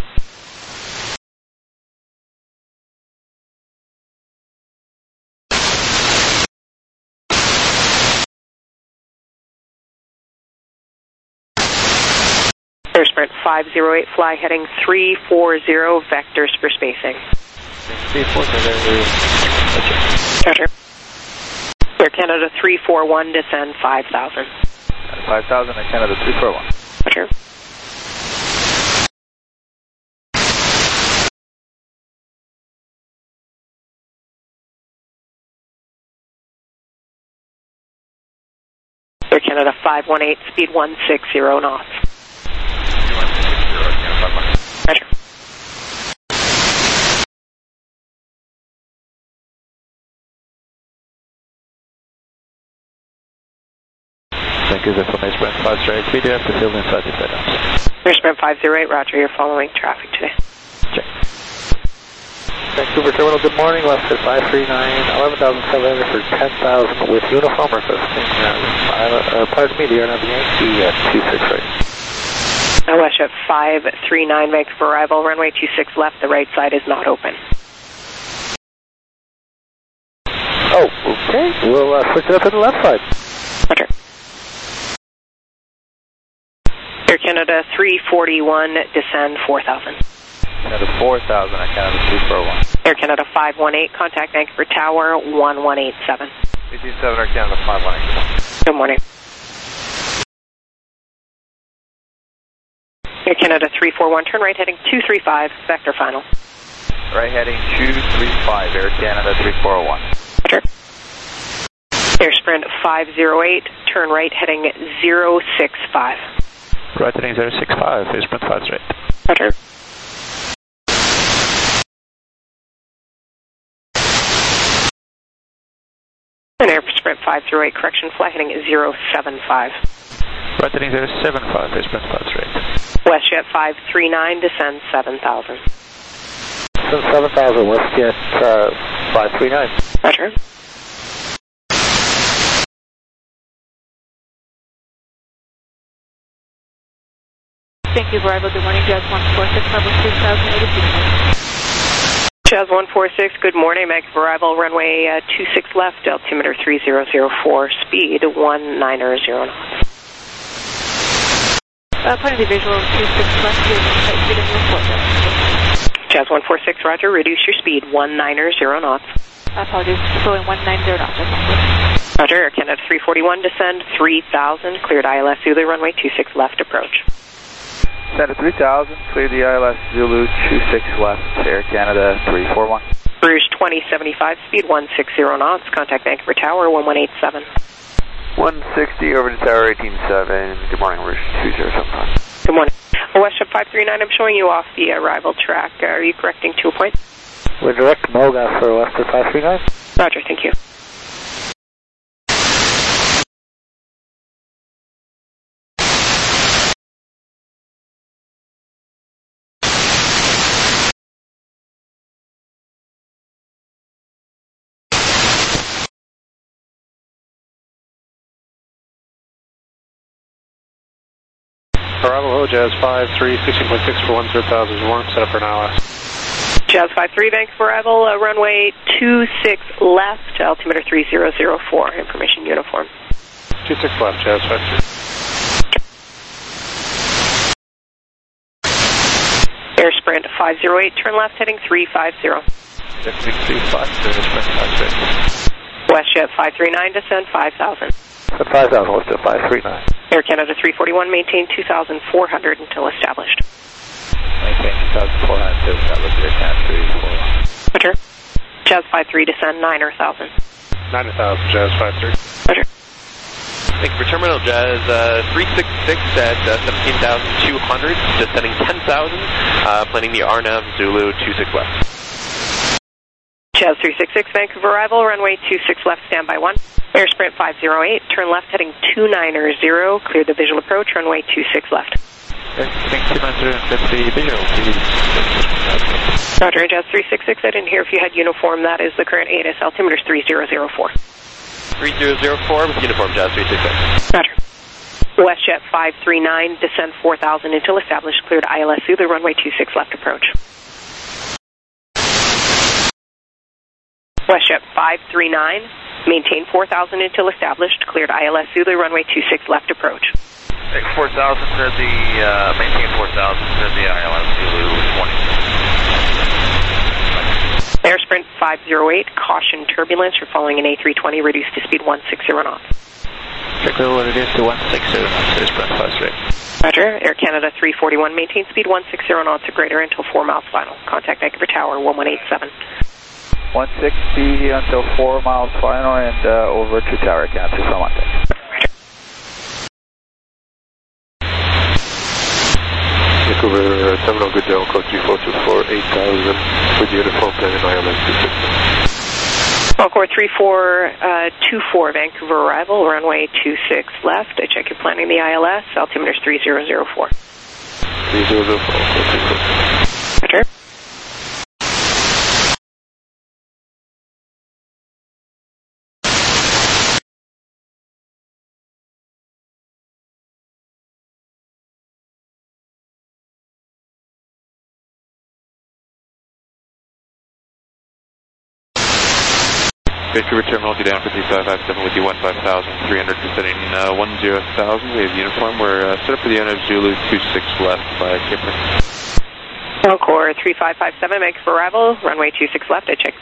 Airsprint five zero eight, fly heading three four zero, vectors for spacing. three four zero, Roger. Air Canada three forty-one, descend five thousand. five thousand, Air Canada three forty-one. Roger. Air Canada five one eight, speed one sixty knots. Roger. is it from Sprint five zero eight. We do have to fill in slightly better. Sprint five zero eight, roger, you're following traffic today. Check. Vancouver Terminal, good morning. Left at five three nine, eleven thousand seven hundred for ten thousand with uniform requesting. Uh, uh, pardon me, dear, another Yankee at two six right. Uh, WestJet five three nine, Vancouver arrival, runway two six left, the right side is not open. Oh, okay. We'll uh, switch it up to the left side. Roger. Air Canada three forty-one, descend four thousand. Canada four thousand at Canada three four one. Air Canada five one eight, contact Vancouver Tower one one eight seven. eighteen seven Air Canada five one eight. Good morning. Air Canada three four one, turn right heading two three five, vector final. Right heading two three five, Air Canada three four one. Roger. Air Sprint five zero eight, turn right heading zero six five. Right heading zero six five, Air Sprint five zero eight. Roger. And Air Sprint five zero eight, correction, fly heading zero seven five. Right heading zero seven five, Air Sprint five zero eight. WestJet five three nine, descend seven thousand. Descend seven thousand, WestJet uh, five three nine. Roger. Thank you, arrival. Good morning, Jazz one four six, number two thousand eighty-six. Jazz one four six, good morning, Vancouver arrival, runway uh, two six left, altimeter three zero zero four, speed one nine zero knots. Uh, point of the visual, two six left, tight speed of your four. Jazz one four six, roger, reduce your speed one nine zero knots. Apologies, flowing one nine zero knots. Roger, Air Canada three forty-one, descend three thousand, cleared I L S Zulu, runway two six left, approach. Center three thousand, clear the I L S Zulu two six left, Air Canada three four one. Rouge twenty seventy-five, speed one six zero knots, contact Vancouver Tower one one eight seven. one sixty over to Tower eighteen seven, good morning, Rouge two zero seven five. Good morning. WestJet five three nine, I'm showing you off the arrival track. Uh, are you correcting to a point? We're direct MOGA for WestJet five three nine. Roger, thank you. Arrival, Jazz five three, sixteen point six for one zero thousand one, set up for an I L S. Jazz five three, Vancouver arrival, uh, runway two six left, altimeter three zero zero four, information uniform. two six left, Jazz five three. Air Sprint five zero eight, turn left heading three five zero. Definitely three five zero, Sprint five zero eight. WestJet five three nine, descend five thousand. Descend five thousand, WestJet five three nine. Air Canada three forty-one, maintain two thousand four hundred until established. Maintain two thousand four hundred until established, Air Canada three four one. Roger. Jazz five three, descend nine thousand. nine thousand, Jazz five three. Roger. Thank you for terminal, Jazz uh, three six six at uh, seventeen thousand two hundred, descending ten thousand, uh, planning the R N A V Zulu two six left. Jazz three six six, Vancouver arrival, runway two six left, standby one. Air Sprint five zero eight, turn left heading two nine zero, clear the visual approach, runway two six left. Heading two nine zero, that's the visual, please. Roger, Jazz three six six, I didn't hear if you had uniform, that is the current A T I S, altimeter three zero zero four. three zero zero four with uniform, Jazz three six six. Roger. WestJet five three nine, descend four thousand until established, cleared I L S Zulu, runway two six left, approach. WestJet five three nine, maintain four thousand until established, cleared I L S Zulu, runway two six left, approach. Take four thousand to the, uh, maintain four thousand to the I L S Zulu twenty. Air Sprint five zero eight, caution turbulence, you're following an A three twenty, reduced to speed one six zero knots. Check the what it is to one six zero knots, Air Sprint five zero eight. Roger, Air Canada three forty-one, maintain speed one six zero knots or greater until four miles final. Contact Vancouver Tower one one eight seven. one sixty until four miles final and uh, over to Tower Canada two four one. Vancouver uh, Terminal, good down, code three four two four, eight thousand, with uniform plan and I L S two six. Encore three four two four, Vancouver arrival, runway two six left. I check you're planning the I L S, altimeter is three zero zero four. three zero zero four, Roger. Vancouver Terminal, get down for three five five seven with you, one five thousand, three hundred, descending uh, one zero thousand. We have uniform. We're uh, set up for the N of Zulu two six left by Kipling. Encore three five five seven, Vancouver arrival, runway two six left. I check